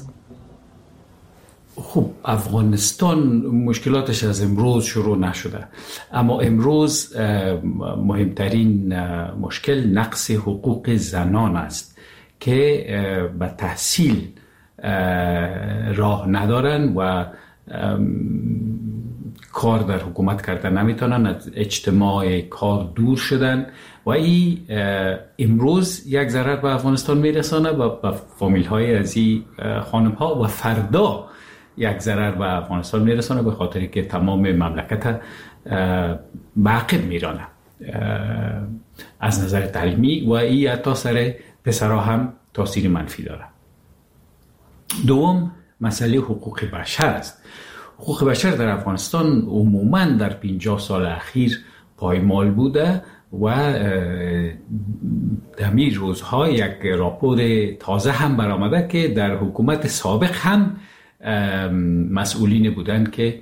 خب افغانستان مشکلاتش از امروز شروع نشده، اما امروز مهمترین مشکل نقص حقوق زنان است که به تحصیل راه ندارن و کار در حکومت کردن نمیتونن، از اجتماع کار دور شدن و این امروز یک ضرر به افغانستان میرسانه و به فامیل های از این خانم ها و فردا یک ضرر به افغانستان میرسانه به خاطر که تمام مملکت به عقب میرانه از نظر تعلیمی و این حتی سر پسرها هم تاثیر منفی داره. دوم مسئله حقوق بشر است. حقوق بشر در افغانستان عموما در پنجاه سال اخیر پایمال بوده و در می روزها یک راپور تازه هم برآمده که در حکومت سابق هم مسئولین بودن که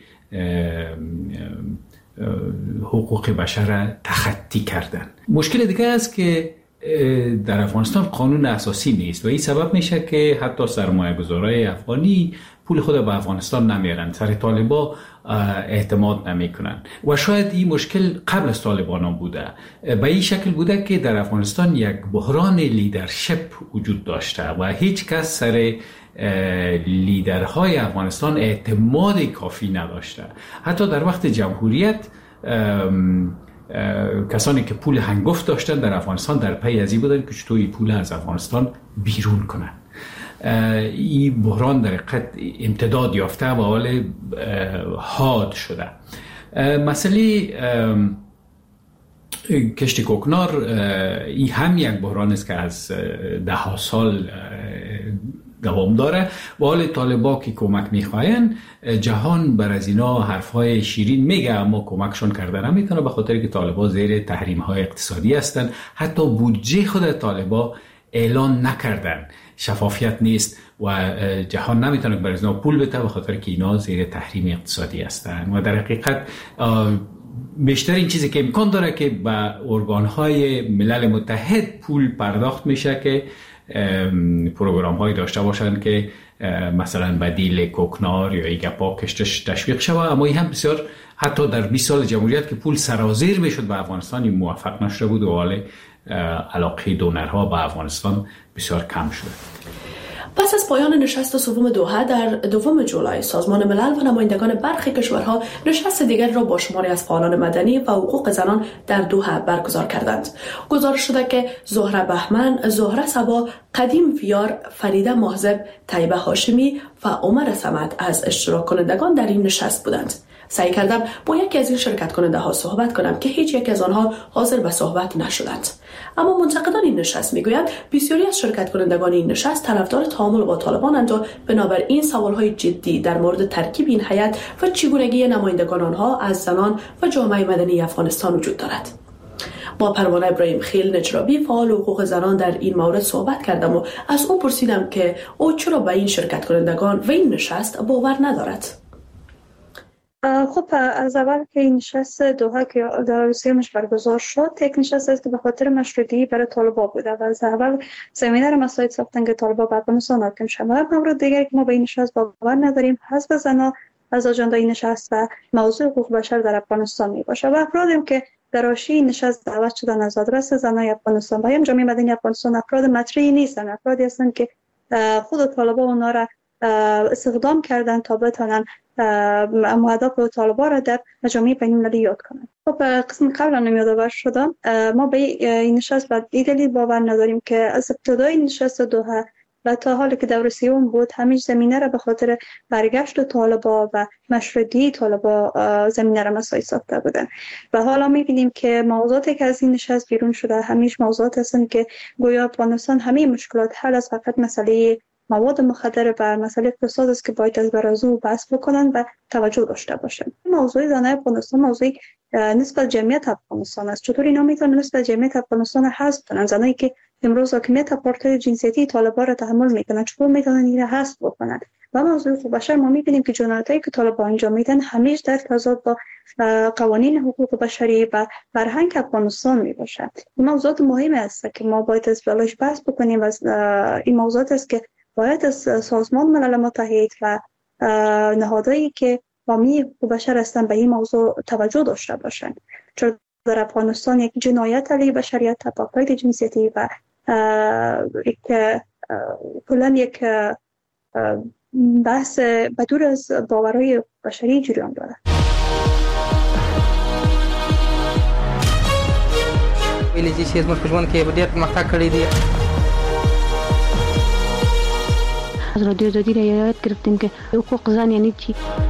حقوق بشر تخطی کردن. مشکل دیگه است که در افغانستان قانون اساسی نیست و این سبب میشه که حتی سرمایه گذارای افغانی پول خود به افغانستان نمیارن، سر طالبا اعتماد نمیکنن و شاید این مشکل قبل از طالبان هم بوده. به این شکل بوده که در افغانستان یک بحران لیدرشپ وجود داشته و هیچ کس سر لیدرهای افغانستان اعتماد کافی نداشته. حتی در وقت جمهوریت کسانی که پول هنگفت داشتن در افغانستان در پی ازی بودن که چطور این پول از افغانستان بیرون کنن. این بحران در حقیقت امتداد یافته و حال حاد شده. مسئله کشت کوکنار این هم یک بحران است که از ده ها سال دوام داره و حال طالبا که کمک میخواین جهان بر از اینا حرفهای شیرین میگه اما کمکشون کرده نمیتونه به خاطر که طالبا زیر تحریم های اقتصادی هستن. حتی بودجه خود طالبا اعلان نکردن، شفافیت نیست و جهان نمیتونه بر از اینا پول بده به خاطر که اینا زیر تحریم اقتصادی هستن و در حقیقت بیشتر این چیزی که امکان داره که به ارگانهای ملل متحد پول پرداخت میشه که پروگرام هایی داشته باشن که مثلا بدیل کوکنار یا ایگپا کشتش تشویق شود. اما این هم بسیار حتی در بیست سال جمهوریت که پول سرازیر میشد به افغانستان این موفق نشده بود و حال علاقه دونرها به افغانستان بسیار کم شده. پس از پایان نشست سوم دوحه در دوم جولای سازمان ملل و نمایندگان برخی کشورها نشست دیگر را با شماری از فعالان مدنی و حقوق زنان در دوحه برگزار کردند. گزارش شده که زهره بهمن، زهره صبا، قدیم ویار، فریده محضب، طیبه هاشمی و عمر صمد از اشتراک کنندگان در این نشست بودند. سعی کردم با یکی از این شرکت کننده ها صحبت کنم که هیچ یک از آنها حاضر به صحبت نشدند. اما منتقدان این نشست میگویند بسیاری از شرکت کنندگان این نشست طرفدار تعامل با طالبانند و بنابراین سوالهای جدی در مورد ترکیب این هیئت و چگونگی نمایندگان آنها از زنان و جامعه مدنی افغانستان وجود دارد. با پروانه ابراهیم خیل نجرابی فعال حقوق زنان در این مورد صحبت کردم و از او پرسیدم که او چرا به این شرکت کنندگان و این نشست باور ندارد. خب از اول که این نشست دوحه که در سیمش برگزار شد یک نشست است که به خاطر مشروطیت برای طالبان بوده و از اول زمینه را مساعد ساختن که طالبان به افغانستان حاکم شوند. و مورد دیگری که ما به این نشست باور نداریم حذف زنان از آژاندای این نشست و موضوع حقوق بشر در افغانستان می باشه و افرادی که در حاشیه این نشست دعوت شدن از آدرس زنان افغانستان و یا جامعه مدنی افغانستان افراد مطرحی نیستن، افرادی هستند که خود طالبان اونها را استخدام کردن تا بتونن اهداف طالبان را در جامعه بین‌المللی یاد کنند. خب قسم قبل هم یادآور شدم ما به این نشست و دلیل باور نداریم که از ابتدای نشست دوحه و تا حالی که دور سیوم بود همیشه زمینه را به خاطر برگشت طالبان و مشروطیت طالبان زمینه را مساعد ساخته بودن و حالا می‌بینیم که موضوعاتی که از این نشست بیرون شده همیشه موضوعات هستند که گویا افغانستان همه مشکلات حل از فقط مسئله مواد مخدر و مسئله اقتصاد است که باید از برازو بحث بکنن و توجه داشته باشن. موضوع زنان افغانستان موضوع نسبت جمعیت افغانستان است. چطور اینا میتونن نسبت جمعیت افغانستان حذف کنن؟ زنایی که امروز حاکمیت پارتای جنسیتی طالبان را تحمل میکنند، چطور میتونن این را حذف بکنند؟ و موضوع حقوق بشر ما میبینیم که جنایتایی که طالبان انجام میدن همیشه در تضاد با قوانین حقوق بشری و فرهنگ افغانستان میباشد. این موضوعات مهم است که ما باید از بلاش بحث بکنیم و این موضوعات است که باید از سازمان ملل متحد و نهادهایی که حامی حقوق بشر هستند به این موضوع توجه داشته باشند، چون در افغانستان یک جنایت علیه بشریت، آپارتاید جنسیتی و یک کلا یک بحث بدور از باورهای بشری جریان دارد. ویلې چې زموږ په ژوند کې ډېر پرمختګ کړی دی. از رادیو آزادی را یاد گرفتیم که حقوق زن یعنی چی.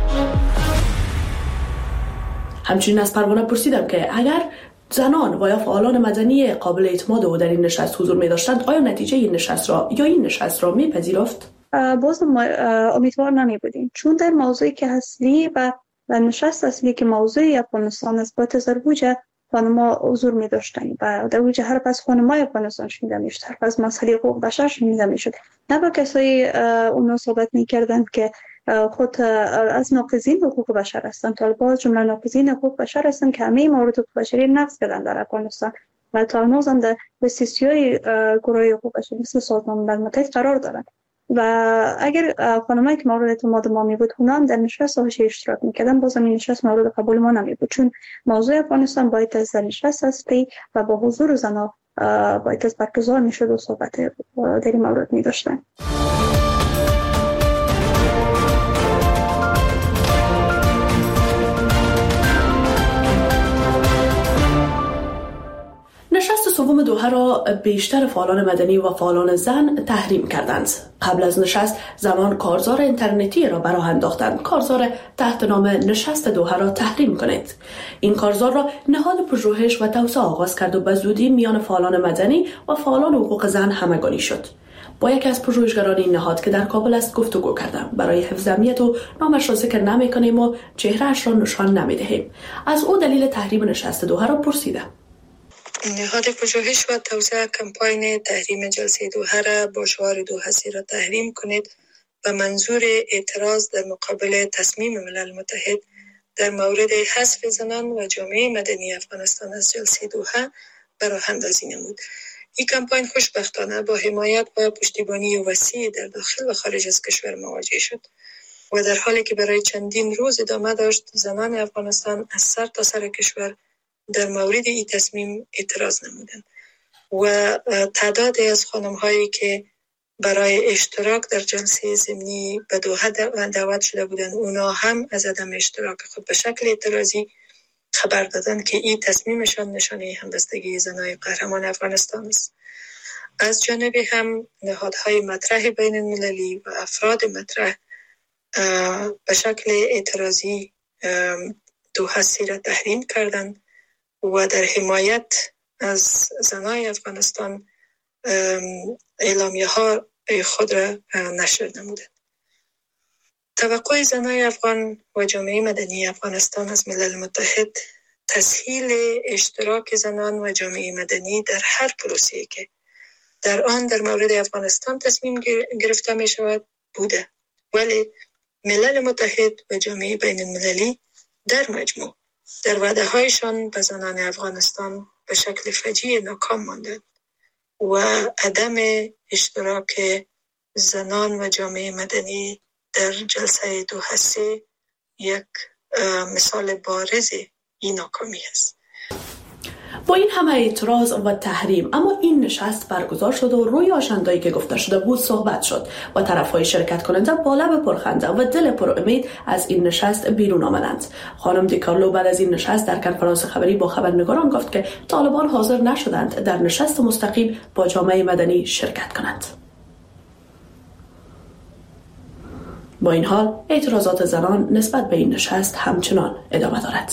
همچنین از پروانه پرسیدم که اگر زنان و یا فعالان مدنی قابل اعتماد او در این نشست حضور می داشتند، آیا نتیجه این نشست را یا این نشست را می پذیرفت؟ باز ما امیدوار نمی بودیم، چون در موضوعی که اصلی و نشست اصلی که موضوعی افغانستان است با تزربوجه خانما حضور می داشتند و در وجه حرف از خانمای افغانستان شنیده می شد، حرف از مسئله حقوق بشر شنیده می شد، نه با کسایی اونو صحبت می کردند که خود از ناقضین حقوق بشر هستند. طالبان جمله ناقضین حقوق بشر هستند که همه موارد حقوق بشری نقض کردن در افغانستان و تا هنوز هم در بسیاری گروه حقوق بشری مثل سازمان ملل متحد قرار دارند و اگر خانمایی که مورد اعتماد ما می بود اونا هم در نشست حاشیه اشتراک میکردن، بازم این نشست مورد قبول ما نمی بود، چون موضوع افغانستان باید از نشست اصلی و با حضور زنها باید از برگزار میشد و صحبت در این مورد می داشتن. نشست سوم دوحه را بیشتر فعالان مدنی و فعالان زن تحریم کردند. قبل از نشست زنان کارزار اینترنتی را براه انداختند. کارزار تحت نام نشست دوحه را تحریم کنید. این کارزار را نهاد پژوهش و توسعه آغاز کرد و به زودی میان فعالان مدنی و فعالان حقوق زن همگانی شد. با یکی از پژوهشگران این نهاد که در کابل است گفتگو کردم. برای حفظ امنیت و نامش را ذکر نمی‌کنیم و چهره‌اش را نشان نمی‌دهیم. از او دلیل تحریم نشست دوحه را پرسیدم. نهاد پژوهش و توسعه کمپاین تحریم جلسه دوحه را با شعار دو هستی را تحریم کنید و منظور اعتراض در مقابل تصمیم ملل متحد در مورد حذف زنان و جامعه مدنی افغانستان از جلسه دوحه براه اندازی نمود. این کمپاین خوشبختانه با حمایت و پشتیبانی وسیع در داخل و خارج از کشور مواجه شد و در حالی که برای چندین روز ادامه داشت، زنان افغانستان از سر تا سر کشور در مورد این تصمیم اعتراض نمودند و تعدادی از خانم‌هایی که برای اشتراک در جلسه ضمنی به دوحه دعوت شده بودند، اونا هم از عدم اشتراک خود به شکل اعتراضی خبر دادند که این تصمیمشان نشانه همبستگی زنای قهرمان افغانستان است. از جانب هم نهادهای مطرح بین المللی و افراد مطرح به شکل اعتراضی دوحه را تحریم کردند و در حمایت از زنای افغانستان اعلامیه ها خود را نشر نمودند. توقع زنای افغان و جامعه مدنی افغانستان از ملل متحد تسهیل اشتراک زنان و جامعه مدنی در هر پروسه‌ای که در آن در مورد افغانستان تصمیم گرفته می شود بوده، ولی ملل متحد و جامعه بین المللی در مجموع در وعده هایشان به زنان افغانستان به شکل فجیع ناکام ماندند و عدم اشتراک زنان و جامعه مدنی در جلسه دوحه سه یک مثال بارز این ناکامی است. با این همه اعتراض و تحریم اما این نشست برگزار شد و روی آژنده‌ای که گفته شده بود صحبت شد و طرف‌های شرکت کننده با لب پرخنده و دل پر امید از این نشست بیرون آمدند. خانم دیکارلو بعد از این نشست در کنفرانس خبری با خبرنگاران گفت که طالبان حاضر نشدند در نشست مستقیم با جامعه مدنی شرکت کنند. با این حال اعتراضات زنان نسبت به این نشست همچنان ادامه دارد.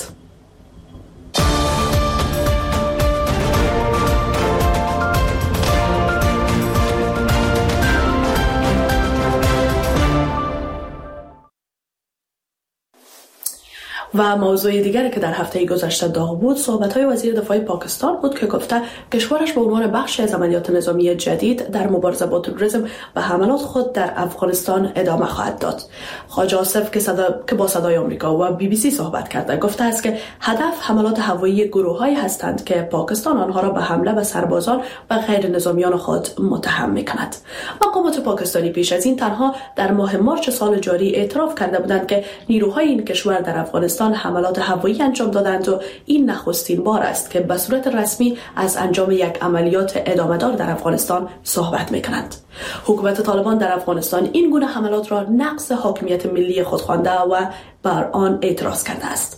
و موضوع دیگری که در هفته گذشته داغ بود صحبت‌های وزیر دفاع پاکستان بود که گفته کشورش به عنوان بخشی از عملیات نظامی جدید در مبارزه با تروریسم و حملات خود در افغانستان ادامه خواهد داد. خواجه آصف که, صدا... که با صدای آمریکا و بی بی سی صحبت کرده گفته است که هدف حملات هوایی گروه‌هایی هستند که پاکستان آنها را به حمله به سربازان و غیر نظامیان خود متهم می‌کند. مقامات پاکستانی پیش از این تنها در ماه مارس سال جاری اعتراف کرده بودند که نیروهای این کشور در افغانستان حملات هوایی انجام دادند و این نخستین بار است که به صورت رسمی از انجام یک عملیات ادامه‌دار در افغانستان صحبت می‌کنند. حکومت طالبان در افغانستان این گونه حملات را نقض حاکمیت ملی خود خوانده و بر آن اعتراض کرده است.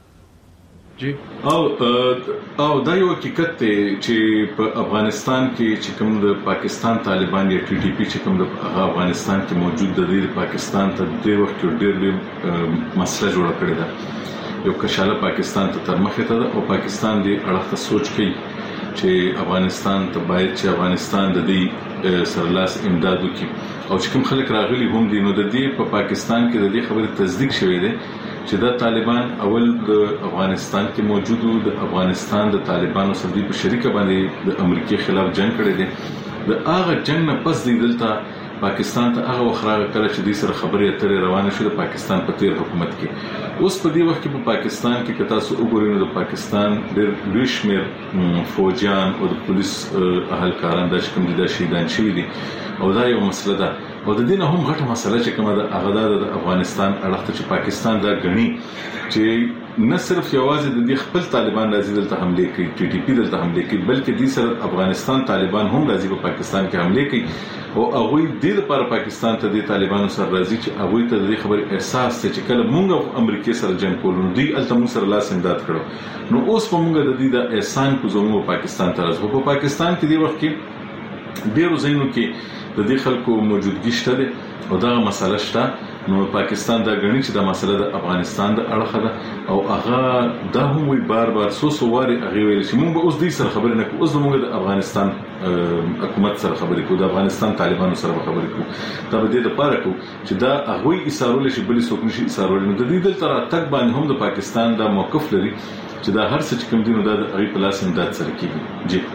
جی او او دا یو حقیقت دی چې په افغانستان کې چې کوم د پاکستان طالبان یا ټي ټي پی چې کوم د افغانستان کې موجود د دې پاکستان ته د وخت ډېر ډېر مسله جوړه کړې ده. یو کشاله پاکستان ته تر مخه ته او پاکستان دی اړه سوچ کوي چې افغانستان ته باید چې افغانستان د دې سرلاس امداد وکړي او چې کوم خلک راغلي هم دي نو د دې په پاکستان کې د دې خبره تصدیق شوې ده چې د طالبان اول د افغانستان کې موجود وو د افغانستان د طالبانو سره په شریکه باندې د امریکای خلاف جنگ کړی دی. د هغه جنگ نه پس دی دلته پاکستان ته هغه وخراغه کړ چې د سره خبرې اترې روانه شوه د پاکستان په تیر حکومت کې. اوس په دې وخت کې په پاکستان کې کتا سو وګورئ نو د پاکستان ډېر لوی شمېر فوجیان او د پولیس اهلکاران د شکم دي شهیدان شوي دي او دا یو مسله ده او د دې نه هم غټه مسله چې کومه د هغه د افغانستان اړخ ته چې پاکستان دا غني چې نه صرف یوازې د دې خپل طالبان راځي دلته حمله کوي ټي ټي پی دلته حمله کوي بلکې د سره افغانستان طالبان هم راځي په پاکستان کې حمله کوي او هغه د لپاره پاکستان ته د طالبانو سره راځي چې هغه ته د خبر احساس ته چې کله مونږ امریکای سره جنگ کولو دی الته مو سره لاس امداد کړو نو اوس په مونږ د دې د احسان کو زموږ پاکستان ته راځو په پاکستان کې دی وخت کې ډیرو ځایونو کې د دې خلکو موجودګي شته او دا مسله شته نو پاکستان دا غني چې دا مسله د افغانستان د اړخه ده او هغه دا هم وی بار بار سو سو واري هغه ویل چې موږ اوس دې سره خبرې نه کوو اوس موږ د افغانستان حکومت سره خبرې کوو د افغانستان طالبانو سره خبرې کوو دا به دې لپاره کوو چې دا هغه ایثارول شي بل څوک نشي ایثارول نو د دې دل تر تک باندې هم د پاکستان دا موقف لري چې دا هر څه چې کوم دینو دا د هغه په لاس امداد سره کیږي. جی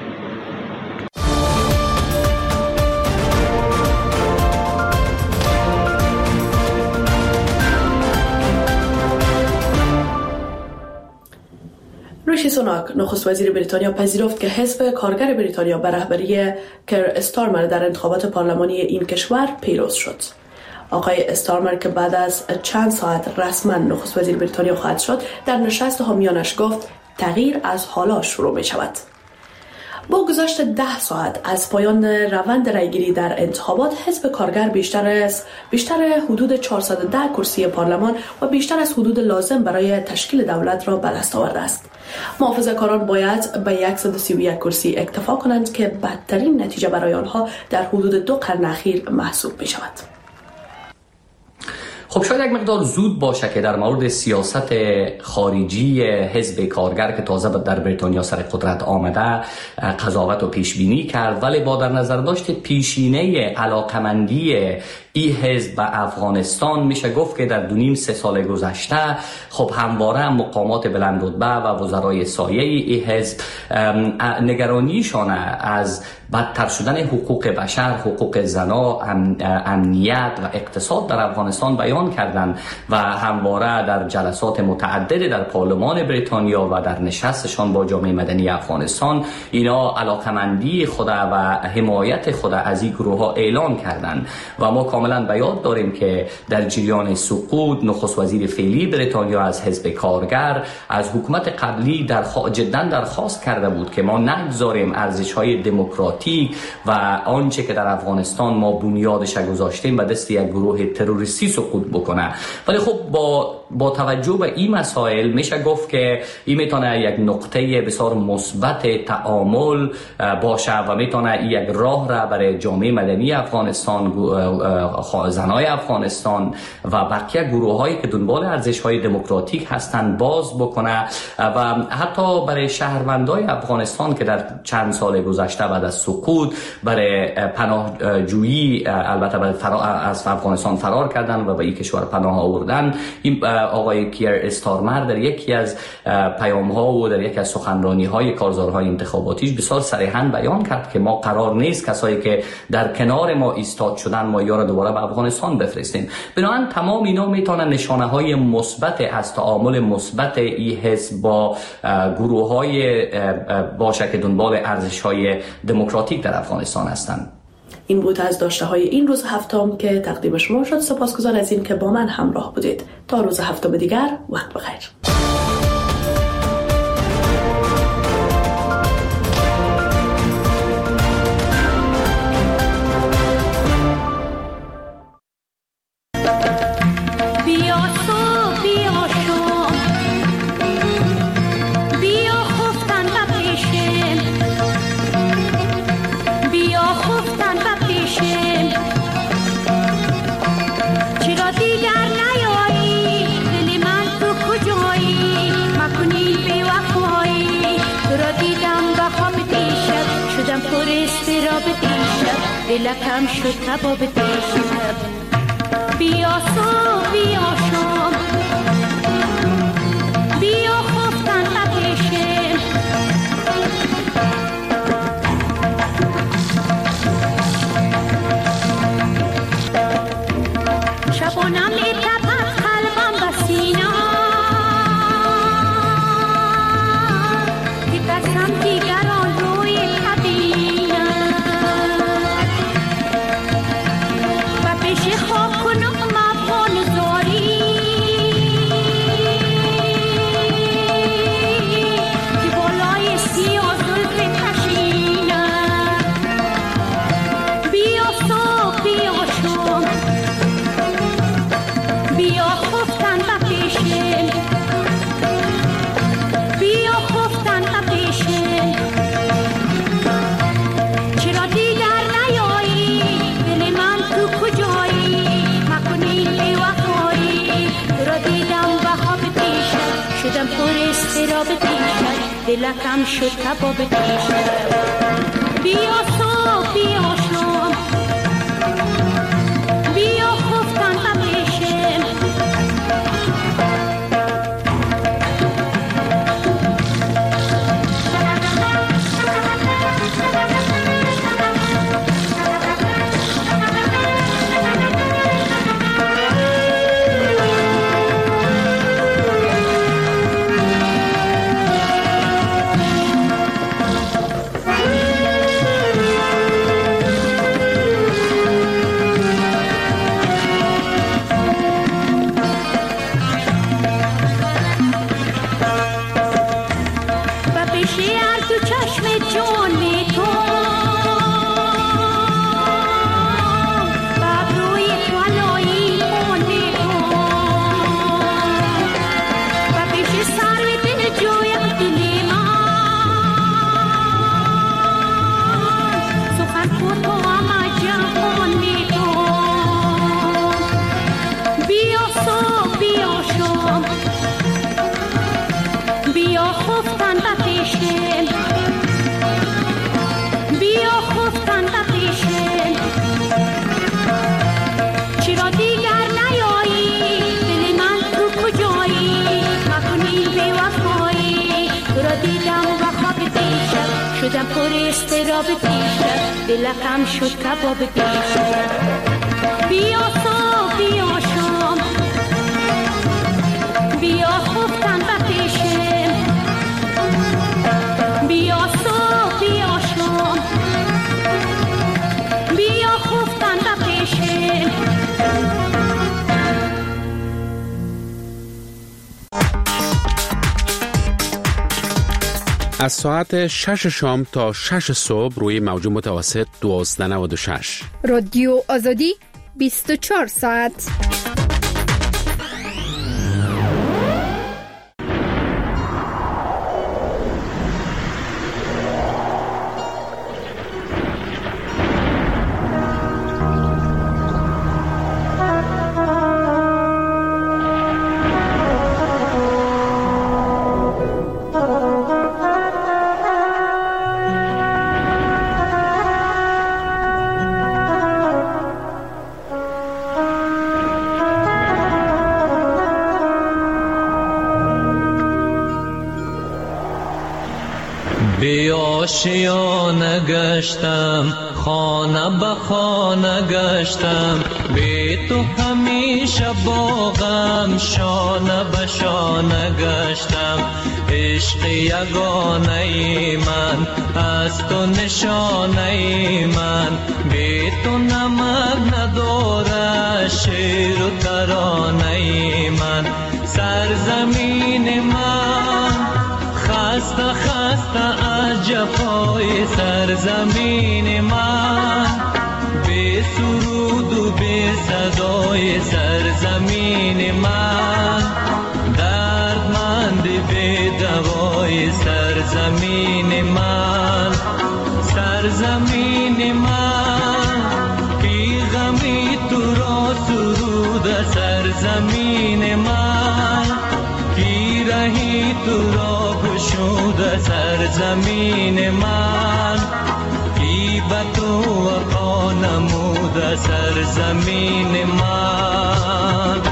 ریشی سوناک نخست وزیر بریتانیا پذیرفت که حزب کارگر بریتانیا به رهبری کر استارمر در انتخابات پارلمانی این کشور پیروز شد. آقای استارمر که بعد از چند ساعت رسما نخست وزیر بریتانیا خواهد شد در نشست حامیانش گفت تغییر از حالا شروع می شود. با گذشت ده ساعت از پایان روند رایگیری در انتخابات حزب کارگر بیشتر از بیشتر حدود چهارصد و ده کرسی پارلمان و بیشتر از حدود لازم برای تشکیل دولت را به دست آورده است. محافظه‌کاران باید به صد و سی و یک کرسی اکتفا کنند که بدترین نتیجه برای آنها در حدود دو قرن اخیر محسوب می شود. خب شاید یک مقدار زود باشه که در مورد سیاست خارجی حزب کارگر که تازه در بریتانیا سر قدرت آمده قضاوت و پیش بینی کرد، ولی با در نظر داشت پیشینه علاقمندی این حزب به افغانستان میشه گفت که در دو نیم سه سال گذشته خب همواره مقامات بلند رتبه و وزرای سایه این حزب نگرانیشان از بدتر شدن حقوق بشر، حقوق زنا، امنیت و اقتصاد در افغانستان بیان کردند و همواره در جلسات متعدد در پارلمان بریتانیا و در نشستشان با جامعه مدنی افغانستان اینا علاقمندی خود و حمایت خود از این گروه ها اعلان کردند و ما کاملا به یاد داریم که در جریان سقوط نخست وزیر فعلی بریتانیا از حزب کارگر از حکومت قبلی در خوا... جدا درخواست کرده بود که ما نگذاریم ارزش‌های دموکراتیک و آنچه که در افغانستان ما بنیادش گذاشتیم به دست یک گروه تروریستی سقوط بکنه. ولی خب با با توجه به این مسائل میشه گفت که این میتونه یک نقطه بسیار مثبت تعامل باشه و میتونه یک راه را برای جامعه مدنی افغانستان، زنای افغانستان و بقیه گروه هایی که دنبال ارزش های دموکراتیک هستند باز بکنه و حتی برای شهروندای افغانستان که در چند سال گذشته بعد از سقوط برای پناهجویی البته از افغانستان فرار کردن و به این کشور پناه آوردن. این آقای کیر استارمر در یکی از پیام ها و در یکی از سخنرانی های کارزارهای انتخاباتیش بسیار صریحاً بیان کرد که ما قرار نیست کسایی که در کنار ما ایستاد شدن ما یا را دوباره به افغانستان بفرستیم. بنابراین تمام اینا میتونن نشانه های مثبت از تعامل مثبت این حزب با گروه های باشه که دنبال ارزش های دموکراتیک در افغانستان هستند. این بود از داشته های این روز هفتم که تقدیم شما شد. سپاسگزار از این که با من همراه بودید. تا روز هفتم دیگر، وقت بخیر. دلکم شد کباب دیشب. بیا صبح بیا شام بیا خفتن بپیشم. شبانم میتپد قلبم به سینه که قسم دیگران روی طبیعه و پیش خواب کنم مبان زاری که بالای سیاه زلف کشینه. بیا صبح بیا شام بیا خفتن بپیشم بیا خفتن بپیشم. چرا دیگر نیایی دل من تو کجایی مکنی بی وفایی. تو را دیدم و خواب دیشب شدم پر اضطراب دیشب دلکم شد کباب دیشب. بیا صبح بیا شام بیا خفتن بپیشم. شدم پر اضطراب دیشب دلکم شد کباب دیشب. بیا صبح بیا شام بیا خفتن بپیشم. بیا صبح بیا شام بیا خفتن بپیشم. از ساعت شش شام تا شش صبح روی موج متوسط دوازده نود و شش. رادیو آزادی بیست و چهار ساعت. بی آشیانه گشتم، خانه به خانه گشتم، بی تو همیشه باغم شانه به شانه گشتم. عشق یگانه من از تو نشانه من، بی تو نمک نداره شعر و ترانه من. سرزمین من خسته خسته از جفای سرزمین من، بی سرود و بی صدای سرزمین من، دردمند بی دوای سرزمین من. سرزمین من بی غمی تو را سرود سرزمین من، کی رهی تو را گشود سرزمین من، کی به تو وفا نمود سرزمین من.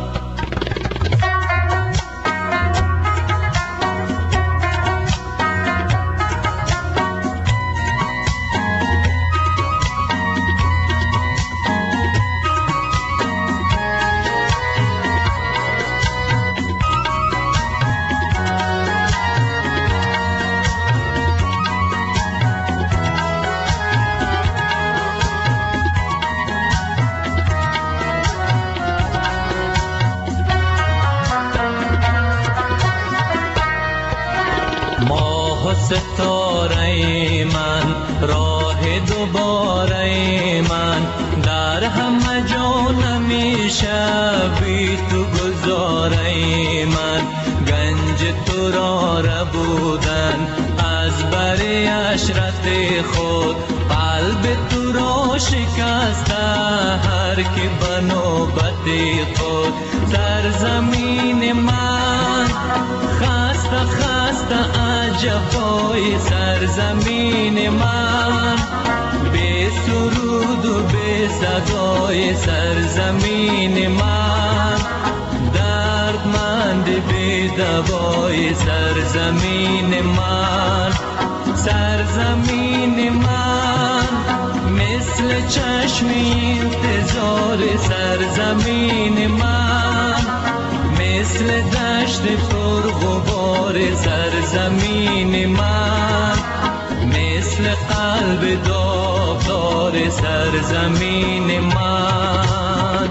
ستاره من راه دوباره من، در همه جا نمیشه بی تو گذاره من. گنج تو را ربودن از بر عشرت خود، قلب تو را شکسته هر کی به نوبت خود. سرزمین من خسته خسته از جفای سرزمین من، بی سرود و بی صدای سرزمین من، دردمند بی دوای سرزمین من. سرزمین من مثل چشم انتظار سرزمین من، مثل دشت پر غبار سرزمین من، مثل قلب داغدار سرزمین من.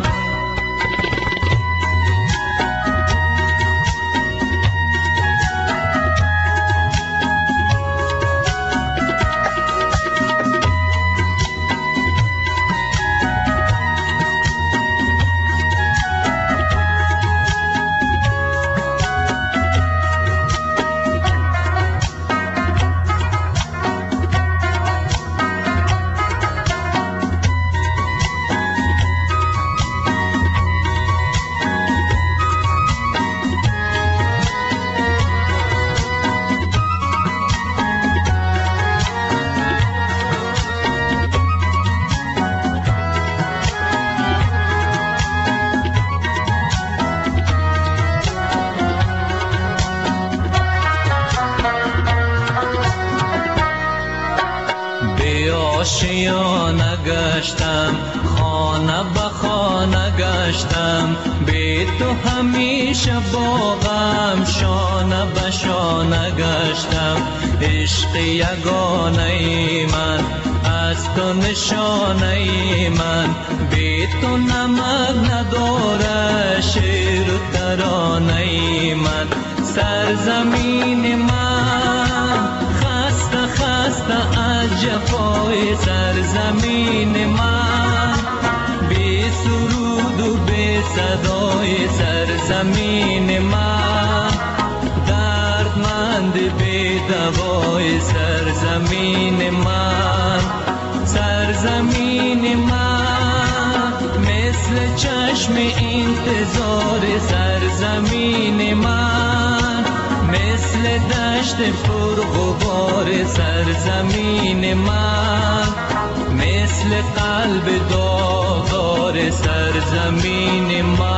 آشیانه گشتم، خانه به خانه گشتم، بی تو همیشه باغم شانه به شانه گشتم. عشق یگانه من از تو نشانه من، بی تو نمک نداره شعر و ترانه من. سرزمین من خسته خسته از جفای سرزمین من، بی سرود و بی صدای سرزمین من، دردمند بی دوای سرزمین من. سرزمین من مثل چشم انتظار سرزمین من، مثل دشت پر غبار سرزمین من، مثل قلب داغدار سرزمین من.